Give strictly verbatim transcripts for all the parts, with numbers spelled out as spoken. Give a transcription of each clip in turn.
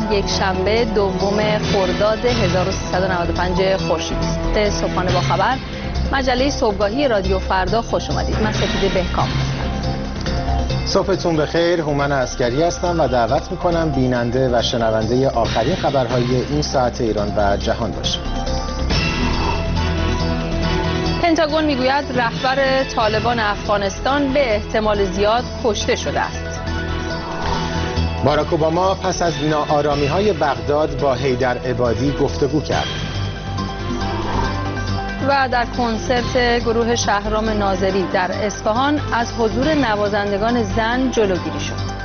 یک شنبه دوم خرداد هزار و سیصد و نود و پنج خورشیدی است. صبحانه با خبر، مجله صبحگاهی رادیو فردا، خوش اومدید. من سپیده بهکام هستم. صبحتون بخیر. هومن عسکری هستم و دعوت میکنم بیننده و شنونده آخرین خبرهای این ساعت ایران و جهان باشید. پنتاگون میگوید رهبر طالبان افغانستان به احتمال زیاد کشته شده است. باراک اوباما پس از ناآرامی‌های بغداد با حیدر عبادی گفتگو کرد. و در کنسرت گروه شهرام ناظری در اصفهان از حضور نوازندگان زن جلوگیری شد.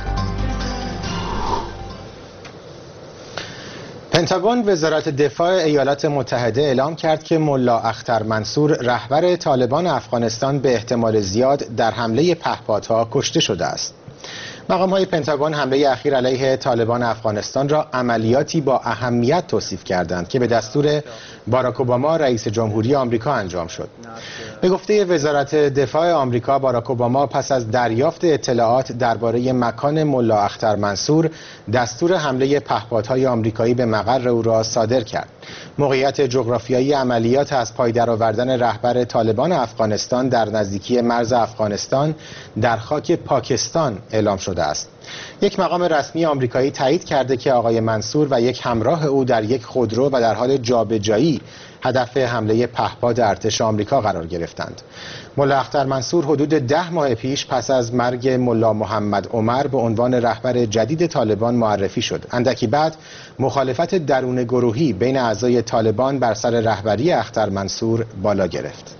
پنتاگون وزارت دفاع ایالات متحده اعلام کرد که ملا اختر منصور رهبر طالبان افغانستان به احتمال زیاد در حمله پهپادها کشته شده است. مقام‌های پنتاگون حمله اخیر علیه طالبان افغانستان را عملیاتی با اهمیت توصیف کردند که به دستور باراک اوباما رئیس جمهوری آمریکا انجام شد. به گفته وزارت دفاع آمریکا، باراک اوباما پس از دریافت اطلاعات درباره مکان ملا اختر منصور دستور حمله پهپادهای آمریکایی به مقر او را صادر کرد. موقعیت جغرافیایی عملیات از پای درآوردن رهبر طالبان افغانستان در نزدیکی مرز افغانستان در خاک پاکستان اعلام شده است. یک مقام رسمی آمریکایی تایید کرده که آقای منصور و یک همراه او در یک خودرو و در حال جابجایی هدف حمله پهپاد ارتش آمریکا قرار گرفتند. ملا اختر منصور حدود ده ماه پیش پس از مرگ ملا محمد عمر به عنوان رهبر جدید طالبان معرفی شد. اندکی بعد مخالفت درون گروهی بین اعضای طالبان بر سر رهبری اختر منصور بالا گرفت.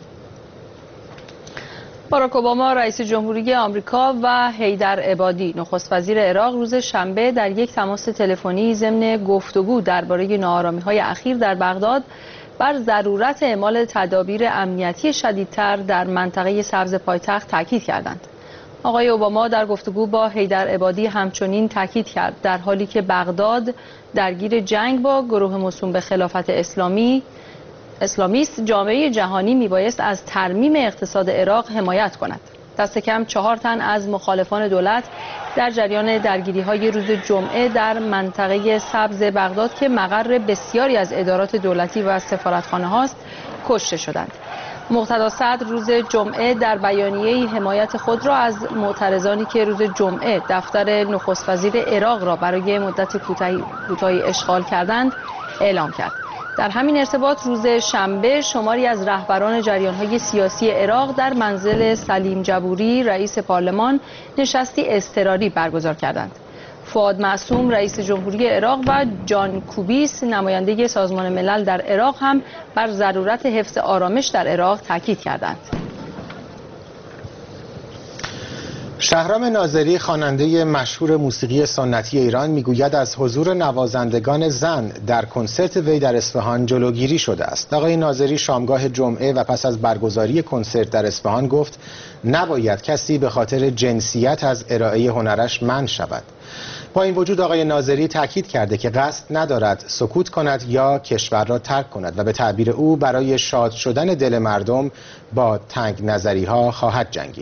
باراک اوباما رئیس جمهوری آمریکا و حیدر عبادی نخست وزیر عراق روز شنبه در یک تماس تلفنی ضمن گفتگو درباره ناآرامی‌های اخیر در بغداد بر ضرورت اعمال تدابیر امنیتی شدیدتر در منطقه سبز پایتخت تاکید کردند. آقای اوباما در گفتگو با حیدر عبادی همچنین تاکید کرد در حالی که بغداد درگیر جنگ با گروه موسوم به خلافت اسلامی اسلامیست، جامعه جهانی میبایست از ترمیم اقتصاد عراق حمایت کند. دست کم چهار تن از مخالفان دولت در جریان درگیری‌های روز جمعه در منطقه سبز بغداد که مقر بسیاری از ادارات دولتی و سفارتخانه هاست کشته شدند. مقتدا صدر روز جمعه در بیانیه‌ای حمایت خود را از معترضانی که روز جمعه دفتر نخست وزیر عراق را برای مدت کوتاهی اشغال کردند اعلام کرد. در همین ارتباط روز شنبه شماری از رهبران جریان‌های سیاسی عراق در منزل سلیم جبوری رئیس پارلمان نشستی اضطراری برگزار کردند. فؤاد معصوم رئیس جمهوری عراق و جان کوبیس نماینده سازمان ملل در عراق هم بر ضرورت حفظ آرامش در عراق تاکید کردند. شهرام ناظری خواننده مشهور موسیقی سنتی ایران میگوید از حضور نوازندگان زن در کنسرت وی در اصفهان جلوگیری شده است. آقای ناظری شامگاه جمعه و پس از برگزاری کنسرت در اصفهان گفت نباید کسی به خاطر جنسیت از ارائه هنرش منع شود. با این وجود آقای ناظری تاکید کرده که قصد ندارد سکوت کند یا کشور را ترک کند و به تعبیر او برای شاد شدن دل مردم با تنگ نظری ها خواهد جنگید.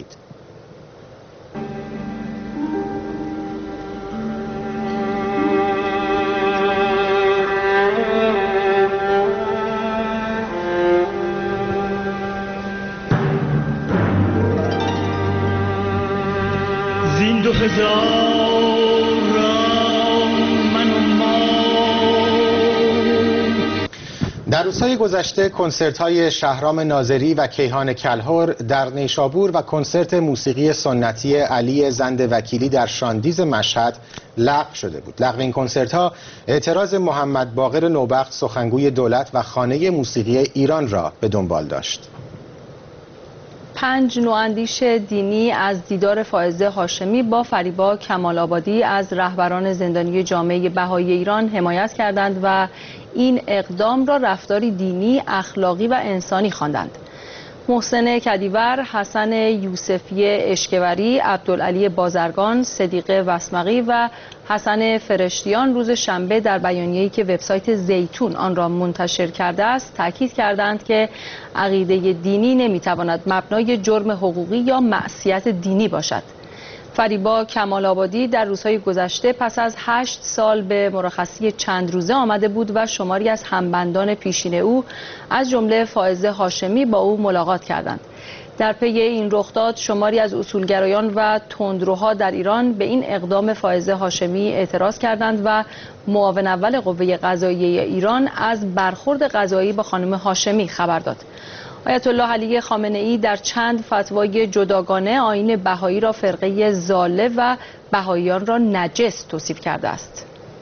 دو هزار من و ما. در روزهای گذشته کنسرت‌های شهرام ناظری و کیهان کلهر در نیشابور و کنسرت موسیقی سنتی علی زند وکیلی در شاندیز مشهد لغو شده بود. لغو این کنسرت‌ها اعتراض محمد باقر نوبخت سخنگوی دولت و خانه موسیقی ایران را به دنبال داشت. پنج نواندیش دینی از دیدار فائزه هاشمی با فریبا کمال آبادی از رهبران زندانی جامعه بهایی ایران حمایت کردند و این اقدام را رفتاری دینی، اخلاقی و انسانی خواندند. محسن کدیور، حسن یوسفی اشکوری، عبدالعلی بازرگان، صدیقه وسمقی و حسن فرشتیان روز شنبه در بیانیه‌ای که وبسایت زیتون آن را منتشر کرده است تاکید کردند که عقیده دینی نمیتواند مبنای جرم حقوقی یا معصیت دینی باشد. فریبا کمال آبادی در روزهای گذشته پس از هشت سال به مرخصی چند روزه آمده بود و شماری از همبندان پیشین او از جمله فائزه هاشمی با او ملاقات کردند. در پی این رخداد شماری از اصولگرایان و تندروها در ایران به این اقدام فائزه هاشمی اعتراض کردند و معاون اول قوه قضاییه ایران از برخورد قضایی با خانم هاشمی خبر داد. آیت الله علی خامنه ای در چند فتوای جداگانه آیین بهایی را فرقه ضاله و بهاییان را نجس توصیف کرده است.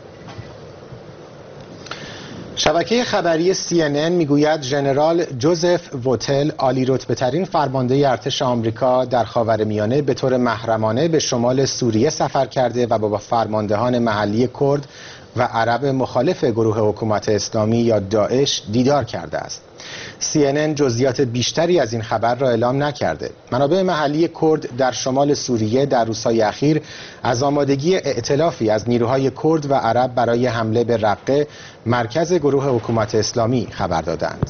شبکه خبری سی ان ان میگوید ژنرال جوزف ووتل، عالی رتبه ترین فرمانده ارتش آمریکا در خاورمیانه، به طور محرمانه به شمال سوریه سفر کرده و با فرماندهان محلی کرد و عرب مخالف گروه حکومت اسلامی یا داعش دیدار کرده است. سی ان ان جزئیات بیشتری از این خبر را اعلام نکرده. منابع محلی کرد در شمال سوریه در روزهای اخیر از آمادگی ائتلافی از نیروهای کرد و عرب برای حمله به رقه، مرکز گروه حکومت اسلامی، خبر دادند.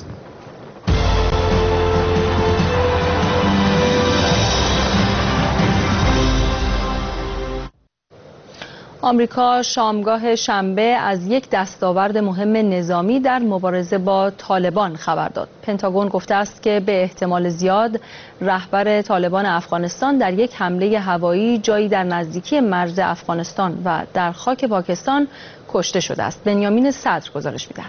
آمریکا شامگاه شنبه از یک دستاورد مهم نظامی در مبارزه با طالبان خبر داد. پنتاگون گفته است که به احتمال زیاد رهبر طالبان افغانستان در یک حمله هوایی جایی در نزدیکی مرز افغانستان و در خاک پاکستان کشته شده است. بنیامین صدر گزارش می‌دهد.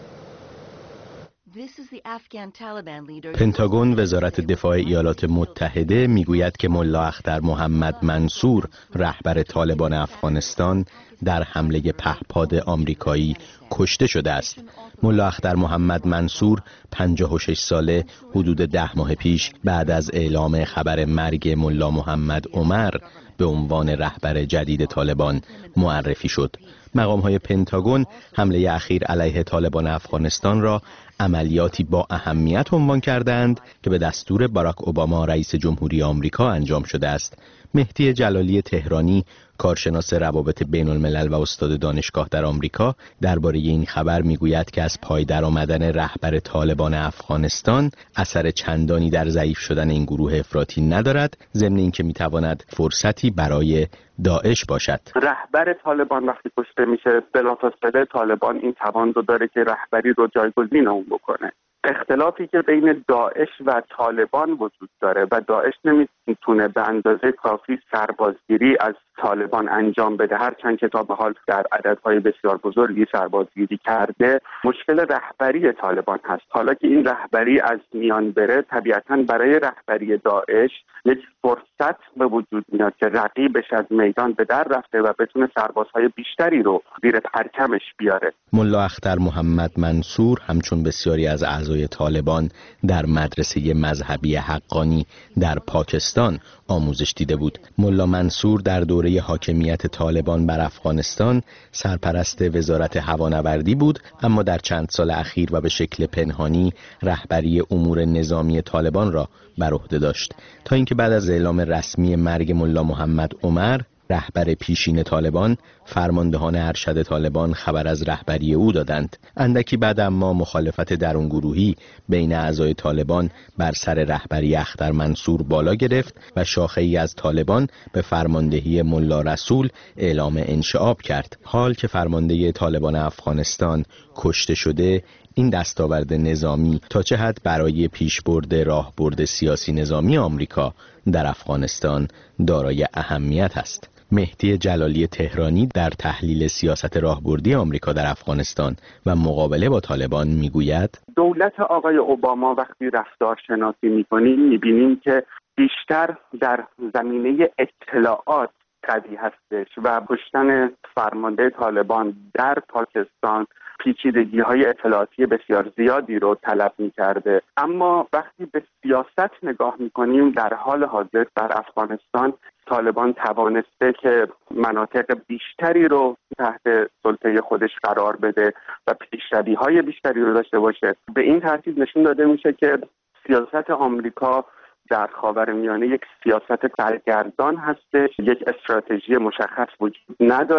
پنتاگون وزارت دفاع ایالات متحده میگوید که ملا اختر محمد منصور رهبر طالبان افغانستان در حمله پهپاد آمریکایی کشته شده است. ملا اختر محمد منصور پنجاه و شش ساله حدود ده ماه پیش بعد از اعلام خبر مرگ ملا محمد عمر به عنوان رهبر جدید طالبان معرفی شد. مقام‌های پنتاگون حمله اخیر علیه طالبان افغانستان را عملیاتی با اهمیت عنوان کردند که به دستور باراک اوباما رئیس جمهوری آمریکا انجام شده است. مهدی جلالی تهرانی، کارشناس روابط بین الملل و استاد دانشگاه در آمریکا، درباره این خبر میگوید که از پای درآمدن رهبر طالبان افغانستان اثر چندانی در ضعیف شدن این گروه افراطی ندارد، ضمن اینکه میتواند فرصتی برای داعش باشد. رهبر طالبان وقتی کشته میشه، بلافاصله طالبان این توان رو داره که رهبری رو جایگزین اون بکنه. اختلافی که بین داعش و طالبان وجود داره و داعش نمیتونه به اندازه کافی سربازگیری از طالبان انجام بده، هرچند که تا به حال در عددهای بسیار بزرگی سربازگیری کرده، مشکل رهبری طالبان هست. حالا که این رهبری از میان بره، طبیعتاً برای رهبری داعش یک فرصت به وجود میاد که رقیبش از میدان به در رفته و بتونه سربازهای بیشتری رو زیر پرچمش بیاره. ملا اختر محمد منصور همچون بسیاری از اعضای طالبان در مدرسه مذهبی حقانی در پاکستان آموزش دیده بود. ملا منصور در دوره حاکمیت طالبان بر افغانستان سرپرست وزارت هوانوردی بود، اما در چند سال اخیر و به شکل پنهانی رهبری امور نظامی طالبان را بر عهده داشت، تا اینکه بعد از اعلام رسمی مرگ ملا محمد عمر، رهبر پیشین طالبان، فرماندهان ارشد طالبان خبر از رهبری او دادند. اندکی بعد اما مخالفت درونگروهی بین اعضای طالبان بر سر رهبری اختر منصور بالا گرفت و شاخه‌ای از طالبان به فرماندهی ملا رسول اعلام انشعاب کرد. حال که فرمانده طالبان افغانستان کشته شده، این دستاورد نظامی تا چه حد برای پیشبرد راهبرد سیاسی نظامی آمریکا در افغانستان دارای اهمیت است. مهدی جلالی تهرانی در تحلیل سیاست راهبردی آمریکا در افغانستان و مقابله با طالبان میگوید دولت آقای اوباما وقتی رفتار شناسی میکنیم میبینیم که بیشتر در زمینه اطلاعات قوی هستش و کشتن فرمانده طالبان در پاکستان پیچیدگی های اطلاعاتی بسیار زیادی رو طلب می کرده. اما وقتی به سیاست نگاه می کنیم، در حال حاضر در افغانستان طالبان توانسته که مناطق بیشتری رو تحت سلطه خودش قرار بده و پیشروی های بیشتری رو داشته باشه. به این ترتیب نشون داده میشه که سیاست آمریکا در خاورمیانه یک سیاست سرگردان هستش، یک استراتژی مشخص وجود نداره.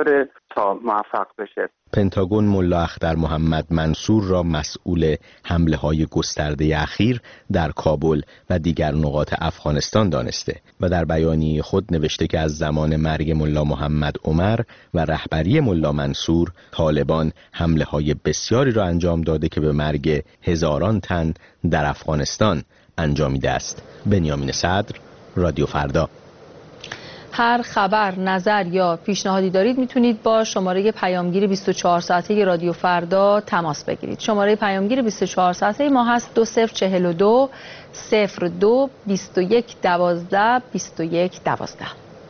تا موفق بشه. پنتاگون ملا اختر محمد منصور را مسئول حمله های گسترده اخیر در کابل و دیگر نقاط افغانستان دانسته و در بیانیه خود نوشته که از زمان مرگ ملا محمد عمر و رهبری ملا منصور طالبان حمله های بسیاری را انجام داده که به مرگ هزاران تن در افغانستان انجامیده است. بنیامین صدر، رادیو فردا. هر خبر، نظر یا پیشنهادی دارید میتونید با شماره پیامگیر بیست و چهار ساعته رادیو فردا تماس بگیرید. شماره پیامگیر بیست و چهار ساعته ما هست دو صفر چهل و دو صفر دو بیست و یک دوازده بیست و یک دوازده.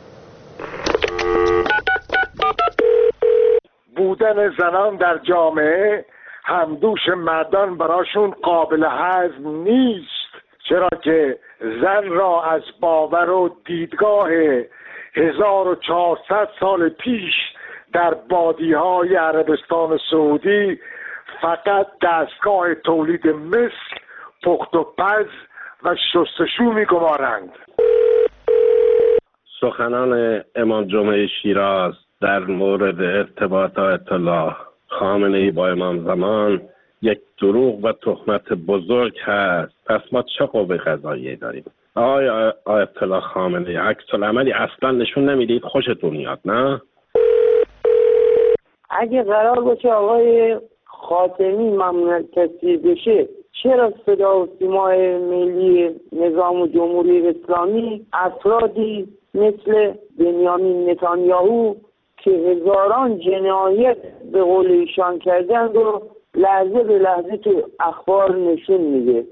بودن زنان در جامعه همدوش مردان براشون قابل هضم نیست، چرا که زن را از باور و دیدگاه هزار و چهارصد سال پیش در بادی‌های عربستان سعودی فقط دستگاه تولید مثل، پخت و پز و شستشو می‌گمارند. سخنان امام جمعه شیراز در مورد ارتباط آیت الله خامنه‌ای با امام زمان یک دروغ و تهمت بزرگ هست. پس ما چه قوه قضاییه داریم؟ آقای آیت الله خامنه‌ای عکس العملی اصلا نشون نمیدید، خوشتون میاد نه؟ اگه قرار باشه آقای خاتمی ممنوع تصویب بشه، چرا صدا و سیمای ملی نظام جمهوری اسلامی افرادی مثل بنیامین نتانیاهو که هزاران جنایت به قول ایشان کردند و لحظه به لحظه تو اخبار نشون میده؟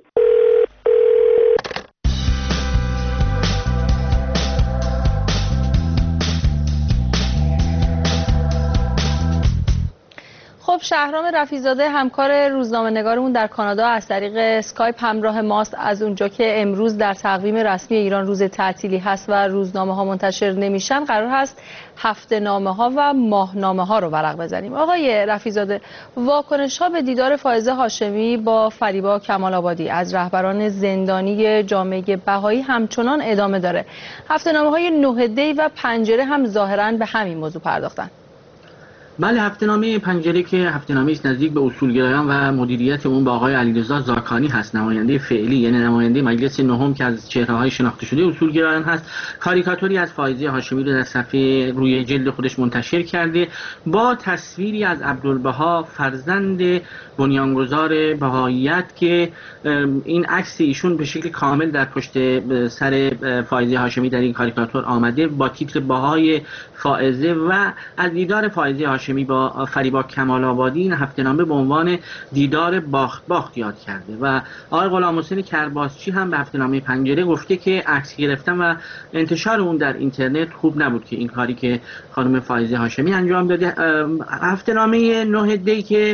خب شهرام رفیع‌زاده همکار روزنامه‌نگارمون در کانادا از طریق اسکایپ همراه ماست. از اونجا که امروز در تقویم رسمی ایران روز تعطیلی هست و روزنامه‌ها منتشر نمیشن، قرار هست هفته‌نامه‌ها و ماهنامه‌ها رو ورق بزنیم. آقای رفیع‌زاده، واکنش‌ها به دیدار فائزه هاشمی با فریبا کمال‌آبادی از رهبران زندانی جامعه بهایی همچنان ادامه داره. هفته‌نامه‌های نه دی و پنجره هم ظاهراً به همین موضوع پرداختن. بله، هفته‌نامه پنجره که هفته‌نامه‌ای است نزدیک به اصولگرایان و مدیریت اون با آقای علیرضا زاکانی هست، نماینده فعلی یعنی نماینده مجلس نهم که از چهره‌های شناخته شده اصولگرایان هست. کاریکاتوری از فائزه هاشمی رو در صفحه روی جلد خودش منتشر کرده با تصویری از عبدالبها فرزند بنیانگذار بهاییت که این عکس ایشون به شکل کامل در پشت سر فائزه هاشمی در این کاریکاتور آمده با تیتر بهای فائزه و از دیدار فائزه هاشمی با فریبا کمال‌آبادی این هفته‌نامه به عنوان دیدار باخت باخت یاد کرده و آقای غلامحسین کرباسچی هم به هفته‌نامه پنجره گفته که عکس گرفتن و انتشار اون در اینترنت خوب نبود که این کاری که خانم فائزه هاشمی انجام داده. هفته‌نامه نه دی که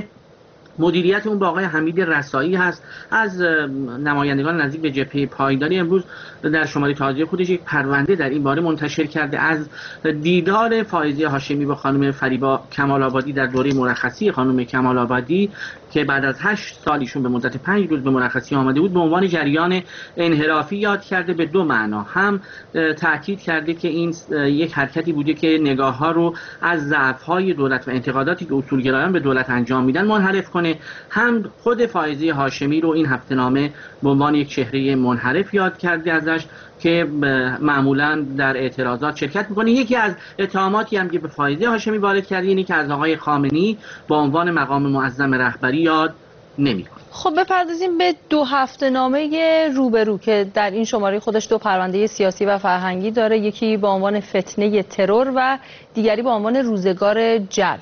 مدیریت اون با آقای حمید رسایی هست از نمایندگان نزدیک به جبهه پایداری، امروز در شماره تازه خودش یک پرونده در این باره منتشر کرده از دیدار فائزه هاشمی با خانم فریبا کمال‌آبادی در دوره مرخصی خانم کمال‌آبادی که بعد از هشت سال ایشون به مدت پنج روز به مرخصی آمده بود به عنوان جریان انحرافی یاد کرده به دو معنا. هم تاکید کرده که این یک حرکتی بوده که نگاه‌ها رو از ضعف‌های دولت و انتقاداتی که اصولگرایان به دولت انجام میدن منحرف کنه، هم خود فائزه هاشمی رو این هفته‌نامه به عنوان یک چهره منحرف یاد کرده ازش که معمولا در اعتراضات شرکت میکنه. یکی از اتهاماتی هم که به فائزه هاشمی وارد کرده اینه که از آقای خامنه‌ای با عنوان مقام معظم رهبری یاد نمیکنه. خب بپردازیم به دو هفته‌نامه روبرو که در این شماره خودش دو پرونده سیاسی و فرهنگی داره، یکی با عنوان فتنه ترور و دیگری با عنوان روزگار جل.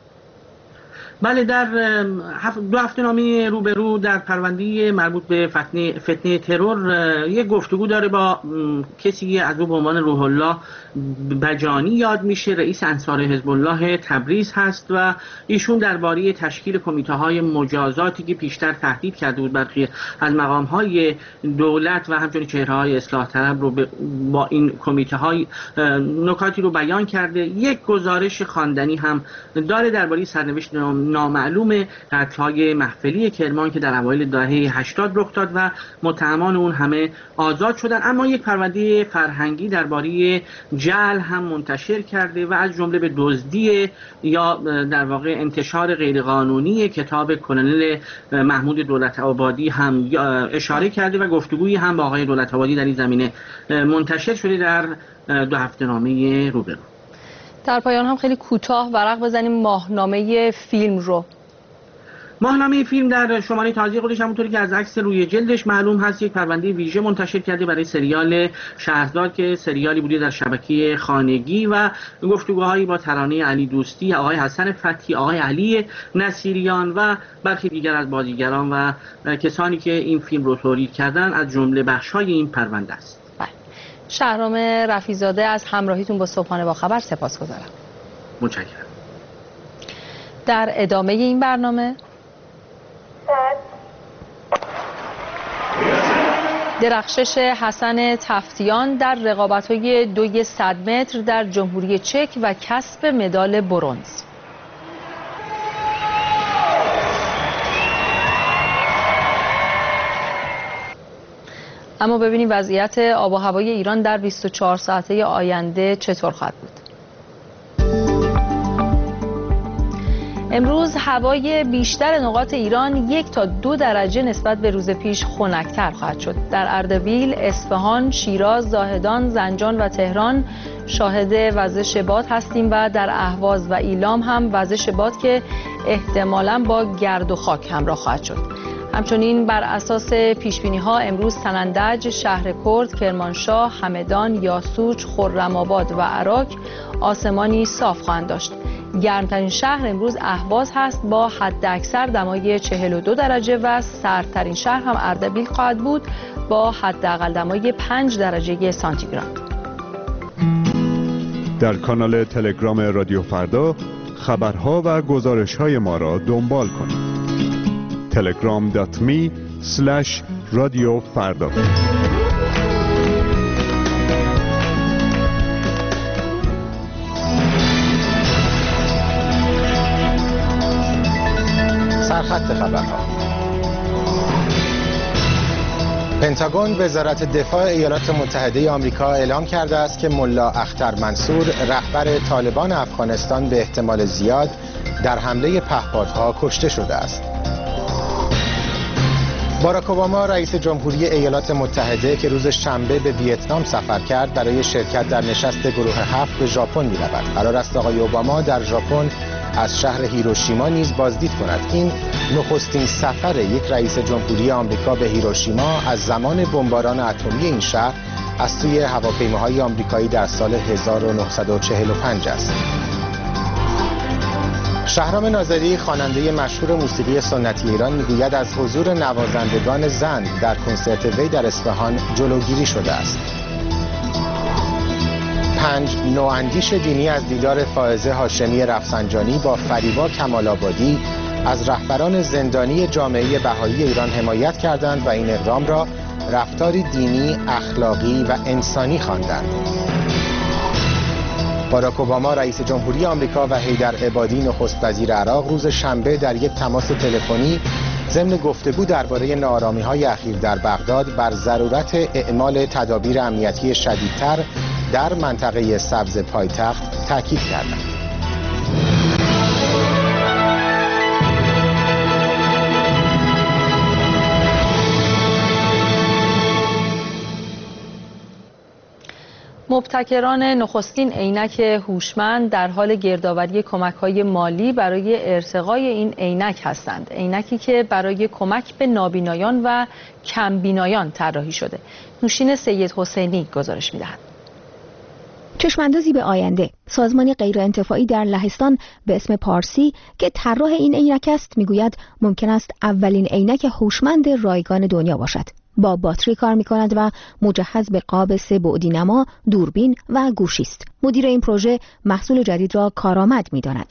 بله، در دو هفته‌نامه روبرو در پرونده مربوط به فتنه, فتنه ترور یک گفتگو داره با کسی از او به عنوان روح الله بجانی یاد میشه، رئیس انصار حزب الله تبریز هست و ایشون درباره تشکیل کمیته‌های مجازاتی که پیشتر تهدید کرده بود برخی از مقام‌های دولت و همچنین چهره‌های اصلاح طلب رو با این کمیته‌های نکاتی رو بیان کرده. یک گزارش خواندنی هم داره درباره سرنوشت نامعلوم قتل‌های محفلی کرمان که در اوایل دهه هشتاد رخ داد و متهمان اون همه آزاد شدن. اما یک پرونده فرهنگی درباره جعل هم منتشر کرده و از جمله به دزدی یا در واقع انتشار غیرقانونی کتاب کلونل محمود دولت‌آبادی هم اشاره کرده و گفتگویی هم با آقای دولت‌آبادی در این زمینه منتشر شده در دو هفته‌نامه روبرو. در پایان هم خیلی کوتاه ورق بزنیم ماهنامه فیلم رو. ماهنامه فیلم در شماره تازه خودش همونطوری که از عکس روی جلدش معلوم هست یک پرونده ویژه منتشر کرده برای سریال شهرزاد که سریالی بوده در شبکه خانگی و گفتگوهایی با ترانه علی دوستی، آقای حسن فتحی، آقای علی نصیریان و برخی دیگر از بازیگران و کسانی که این فیلم رو تولید کردن از جمله بخش‌های این پرونده است. شهرام رفیع‌زاده از همراهیتون با صبحانه با خبر سپاسگزارم. متشکرم. در ادامه این برنامه درخشش حسن تفتیان در رقابت‌های دوی صد متر در جمهوری چک و کسب مدال برنز. اما ببینیم وضعیت آب و هوای ایران در بیست و چهار ساعته آینده چطور خواهد بود. امروز هوای بیشتر نقاط ایران یک تا دو درجه نسبت به روز پیش خنک‌تر خواهد شد. در اردبیل، اصفهان، شیراز، زاهدان، زنجان و تهران شاهد وزش باد هستیم و در اهواز و ایلام هم وزش باد که احتمالاً با گرد و خاک همراه خواهد شد. همچنین بر اساس پیشبینی‌ها امروز سنندج، شهر کرد، کرمانشاه، همدان، یاسوج، خرم‌آباد و عراق آسمانی صاف خواهند داشت. گرمترین شهر امروز اهواز هست با حداکثر دمای چهل و دو درجه و سردترین شهر هم اردبیل خواهد بود با حداقل دمای پنج درجه سانتیگراد. در کانال تلگرام رادیو فردا خبرها و گزارش‌های ما را دنبال کنید. تلگرام دات می اسلش رادیو فردا. سرخط خبرها. پنتاگون وزارت دفاع ایالات متحده آمریکا اعلام کرده است که ملا اختر منصور رهبر طالبان افغانستان به احتمال زیاد در حمله پهپادها کشته شده است. باراک اوباما رئیس جمهوری ایالات متحده که روز شنبه به ویتنام سفر کرد برای شرکت در نشست گروه هفت به ژاپن می‌رود. قرار است آقای اوباما در ژاپن از شهر هیروشیما نیز بازدید کند. این نخستین سفر یک رئیس جمهوری آمریکا به هیروشیما از زمان بمباران اتمی این شهر از سوی هواپیماهای آمریکایی در سال هزار و نهصد و چهل و پنج است. شهرام ناظری خواننده مشهور موسیقی سنتی ایران میگوید از حضور نوازندگان زن در کنسرت وی در اصفهان جلوگیری شده است. پنج نواندیش دینی از دیدار فائزه هاشمی رفسنجانی با فریبا کمال‌آبادی از رهبران زندانی جامعه بهایی ایران حمایت کردند و این اقدام را رفتاری دینی، اخلاقی و انسانی خواندند. باراک اوباما رئیس جمهوری آمریکا و حیدر عبادی نخست وزیر عراق روز شنبه در یک تماس تلفنی ضمن گفتگو درباره ناآرامی‌های اخیر در بغداد بر ضرورت اعمال تدابیر امنیتی شدیدتر در منطقه سبز پایتخت تاکید کردند. مبتکران نخستین عینک هوشمند در حال گردآوری کمک‌های مالی برای ارتقای این عینک هستند. عینکی که برای کمک به نابینایان و کمبینایان طراحی شده. نوشین سید حسینی گزارش می‌دهد. چشماندازی به آینده، سازمانی غیرانتفاعی در لهستان به اسم پارسی که طراح این عینک است میگوید ممکن است اولین عینک هوشمند رایگان دنیا باشد. با باتری کار می‌کند و مجهز به قاب سه بعدی نما، دوربین و گوشی است. مدیر این پروژه محصول جدید را کارآمد می‌داند.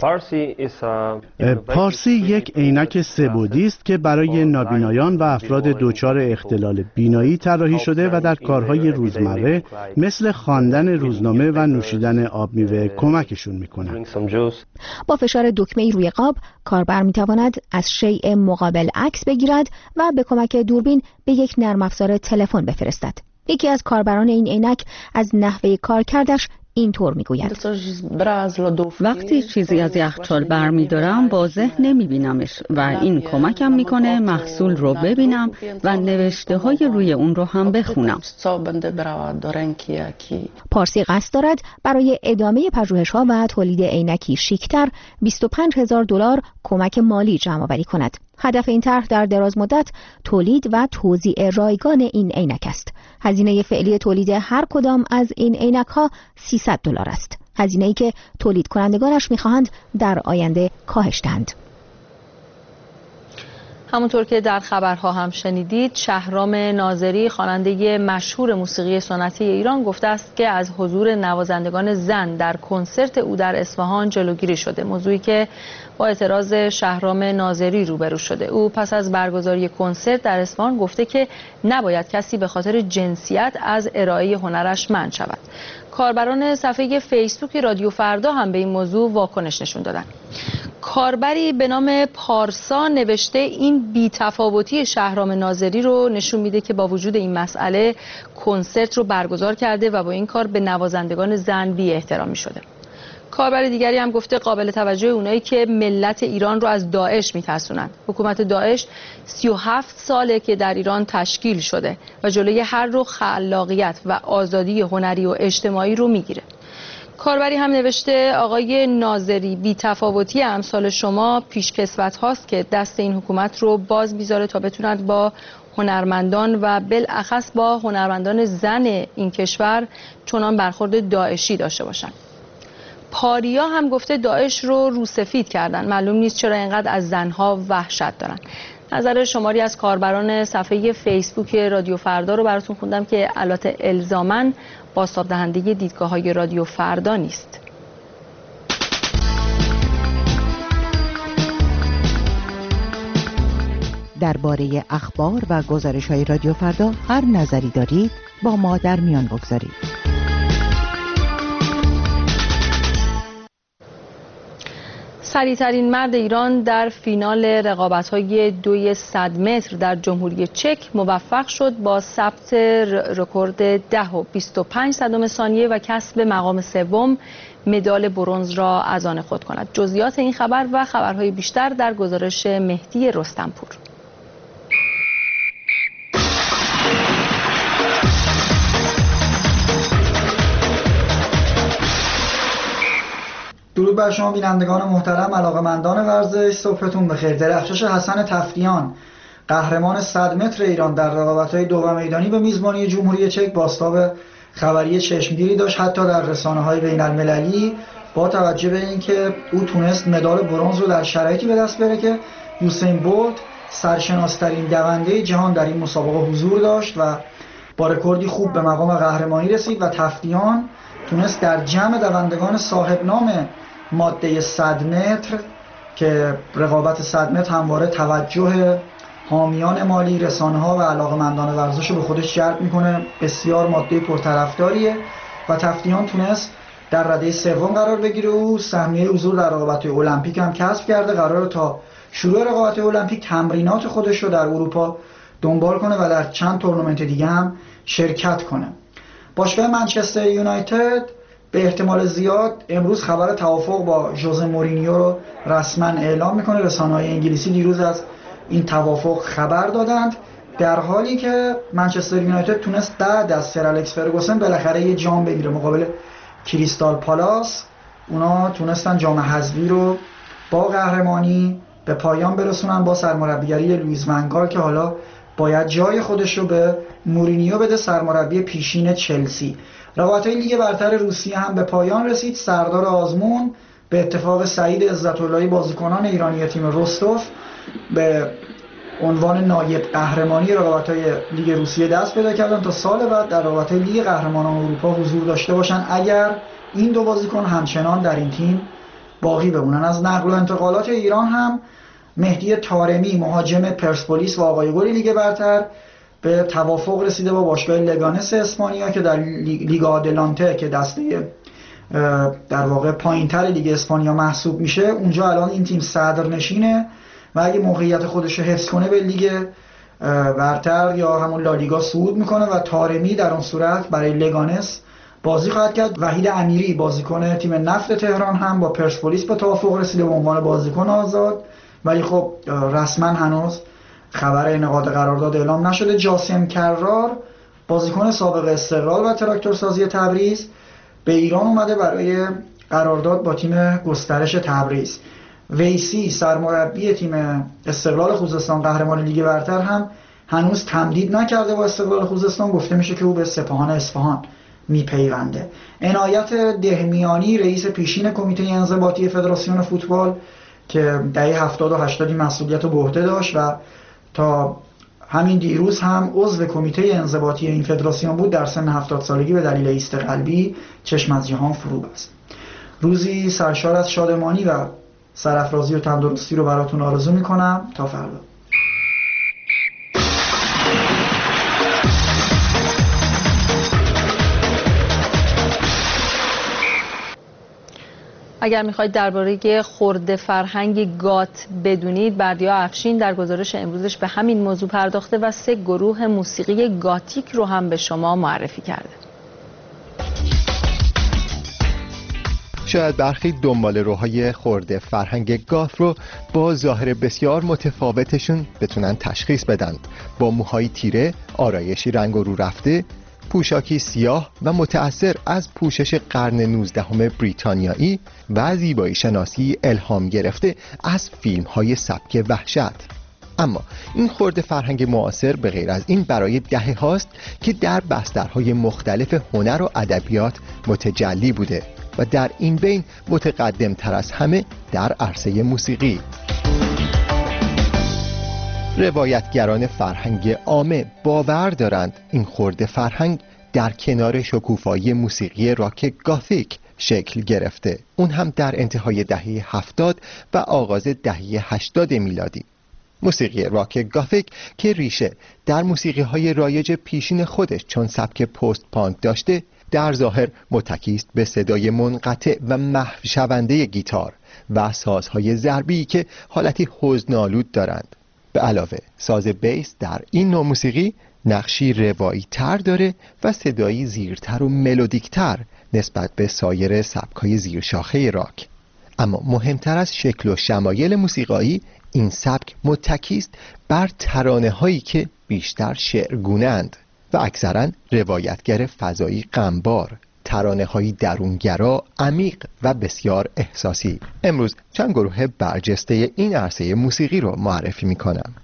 پارسی یک عینک سه بعدی است که برای نابینایان و افراد دچار اختلال بینایی طراحی شده و در کارهای روزمره مثل خواندن روزنامه و نوشیدن آب میوه کمکشون می‌کند. با فشار دکمه‌ای روی قاب، کاربر می‌تواند از شیء مقابل عکس بگیرد و به کمک دوربین به یک نرم افزار تلفن بفرستد. یکی از کاربران این عینک از نحوه کارکردش اینطور میگوید: وقتی چیزی از یخچال برمی‌دارم واضح نمی‌بینمش و این کمکم میکنه محصول رو ببینم و نوشته های روی اون رو هم بخونم. پارسی قصد دارد برای ادامه پژوهش‌ها و تولید عینکی شیک‌تر بیست و پنج هزار دلار کمک مالی جمع‌آوری کند. هدف این طرح در دراز مدت تولید و توزیع رایگان این عینک است. هزینه فعلی تولید هر کدام از این عینک‌ها سیصد دلار است. هزینه‌ای که تولید کنندگانش می‌خواهند در آینده کاهش دهند. همونطور که در خبرها هم شنیدید، شهرام ناظری خواننده مشهور موسیقی سنتی ایران گفته است که از حضور نوازندگان زن در کنسرت او در اصفهان جلوگیری شده، موضوعی که با اعتراض شهرام ناظری روبرو شده. او پس از برگزاری کنسرت در اصفهان گفته که نباید کسی به خاطر جنسیت از ارائه هنرش منع شود. کاربران صفحه فیسبوک رادیو فردا هم به این موضوع واکنش نشون دادند. کاربری به نام پارسا نوشته این بی‌تفاوتی شهرام ناظری رو نشون میده که با وجود این مسئله کنسرت رو برگزار کرده و با این کار به نوازندگان زن بی احترامی شده. کاربر دیگری هم گفته قابل توجه اونایی که ملت ایران رو از داعش میترسونن. حکومت داعش سی و هفت ساله که در ایران تشکیل شده و جلوی هر رو خلاقیت و آزادی هنری و اجتماعی رو میگیره. کاربری هم نوشته آقای ناظری بی‌تفاوتی امثال شما پیشکسوت هاست که دست این حکومت رو باز میذاره تا بتونند با هنرمندان و بالاخص با هنرمندان زن این کشور چنان برخورد داعشی داشته باشند. پاریا هم گفته داعش رو روسفید کردن، معلوم نیست چرا اینقدر از زنها وحشت دارن. نظر شماری از کاربران صفحه فیسبوک رادیو فردا رو براتون خوندم که البته الزاماً بازتاب دهنده دیدگاه‌های رادیو فردا نیست. درباره اخبار و گزارش‌های رادیو فردا هر نظری دارید با ما در میان بگذارید. سریع‌ترین مرد ایران در فینال رقابت‌های دوی صد متر در جمهوری چک موفق شد با ثبت رکورد ده و بیست و پنج صدم ثانیه و کسب مقام سوم مدال برنز را از آن خود کند. جزئیات این خبر و خبرهای بیشتر در گزارش مهدی رستمپور. درود بر شما بینندگان محترم، علاقه‌مندان ورزش، صبحتون بخیر. درخشش حسن تفریان قهرمان صد متر ایران در رقابت‌های دو و میدانی به میزبانی جمهوری چک بازتاب خبری چشمگیری داشت، حتی در رسانه‌های بین‌المللی، با توجه به اینکه او تونست مدال برنز رو در شرایطی به دست بیاره که یوسین بولت سرشناس‌ترین دونده جهان در این مسابقه حضور داشت و با رکوردی خوب به مقام قهرمانی رسید و تفریان تونست در جمع دوندگان صاحب نام ماده صد متر که رقابت صد متر همواره توجه حامیان مالی، رسانه‌ها و علاقه‌مندان ورزش رو به خودش جلب میکنه، بسیار ماده پرطرفداریه و تفریان تونست در رده سوم قرار بگیره. او سهمیه حضور در رقابت المپیک هم کسب کرده، قراره تا شروع رقابت المپیک تمرینات خودش رو در اروپا دنبال کنه و در چند تورنمنت دیگه هم شرکت کنه. باشگاه منچستر یونایتد به احتمال زیاد امروز خبر توافق با ژوزه مورینیو رو رسما اعلام میکنه. رسانه‌های انگلیسی دیروز از این توافق خبر دادند، در حالی که منچستر یونایتد تونست بعد از سر الکس فرگوسن بالاخره یه جام بگیره مقابل کریستال پالاس. اونا تونستن جام حذفی رو با قهرمانی به پایان برسونن با سرمربیگری لوئیس ون گال که حالا باید جای خودش رو به مورینیو بده، سرمربی پیشین چلسی. رقابت‌های لیگ برتر روسیه هم به پایان رسید. سردار آزمون به اتفاق سعید عزت‌اللهی بازیکنان ایرانی تیم رستوف به عنوان نایب قهرمانی رقابت‌های لیگ روسیه دست پیدا کردن تا سال بعد در رقابت‌های لیگ قهرمانان اروپا حضور داشته باشن اگر این دو بازیکن همچنان در این تیم باقی بمونن. از نقل و انتقالات ایران هم مهدی طارمی مهاجم پرسپولیس و آقای گل لیگ برتر به توافق رسیده با باشگاه لگانس اسپانیا که در لیگ آدلانته که دسته در واقع پایین‌تر لیگ اسپانیا محسوب میشه، اونجا الان این تیم صدرنشینه و اگه موقعیت خودش رو حفظ کنه به لیگ برتر یا همون لالیگا صعود میکنه و طارمی در اون صورت برای لگانس بازی خواهد کرد. وحید امیری بازیکن تیم نفت تهران هم با پرسپولیس به توافق رسیده به عنوان بازیکن آزاد، ولی خب رسما هنوز خبر انعقاد قرارداد اعلام نشده. جاسم کرار بازیکن سابق استقلال و تراکتورسازی تبریز به ایران اومده برای قرارداد با تیم گسترش تبریز. ویسی سرمربی تیم استقلال خوزستان قهرمان لیگ برتر هم هنوز تمدید نکرده با استقلال خوزستان، گفته میشه که او به سپاهان اصفهان میپیونده. عنایت دهمیانی رئیس پیشین کمیته انضباطی فدراسیون فوتبال که دهه هفتاد و هشتاد مسئولیت رو به عهده داشت و تا همین دیروز هم عضو کمیته انضباطی این فدراسیون بود، در سن هفتاد سالگی به دلیل ایست قلبی چشم از جهان فرو بست. روزی سرشار از شادمانی و سرافرازی و تندرستی رو براتون آرزو میکنم. تا فردا. اگر میخواید درباره خرد فرهنگ گات بدونید، بردیا افشین در گزارش امروزش به همین موضوع پرداخته و سه گروه موسیقی گاتیک رو هم به شما معرفی کرده. شاید برخی دنبال روهای خرد فرهنگ گات رو با ظاهر بسیار متفاوتشون بتونن تشخیص بدن، با موهای تیره، آرایشی رنگ و رو رفته، پوشاکی سیاه و متأثر از پوشش قرن نوزدهم بریتانیایی و زیبایی شناسی الهام گرفته از فیلم های سبک وحشت. اما این خرد فرهنگ معاصر به غیر از این برای دهه هاست که در بسترهای مختلف هنر و ادبیات متجلی بوده و در این بین متقدم تر از همه در عرصه موسیقی. روایتگران فرهنگ عامه باور دارند این خرد فرهنگ در کنار شکوفایی موسیقی راک گاتیک شکل گرفته، اون هم در انتهای دهه هفتاد و آغاز دهه هشتاد میلادی. موسیقی راک گاتیک که ریشه در موسیقی های رایج پیشین خودش چون سبک پست پانک داشته، در ظاهر متکی است به صدای منقطع و محو شونده گیتار و سازهای ضربی که حالتی حزن‌آلود دارند. به علاوه ساز بیس در این نوع موسیقی نقشی روایی تر داره و صدایی زیرتر و ملودیکتر نسبت به سایر سبکای زیرشاخه راک. اما مهمتر از شکل و شمایل موسیقایی، این سبک متکی است بر ترانه هایی که بیشتر شعرگونه‌اند و اکثرا روایتگر فضایی غمبار، ترانه هایی درونگرا، عمیق و بسیار احساسی. امروز چند گروه برجسته این عرصه موسیقی رو معرفی میکنم.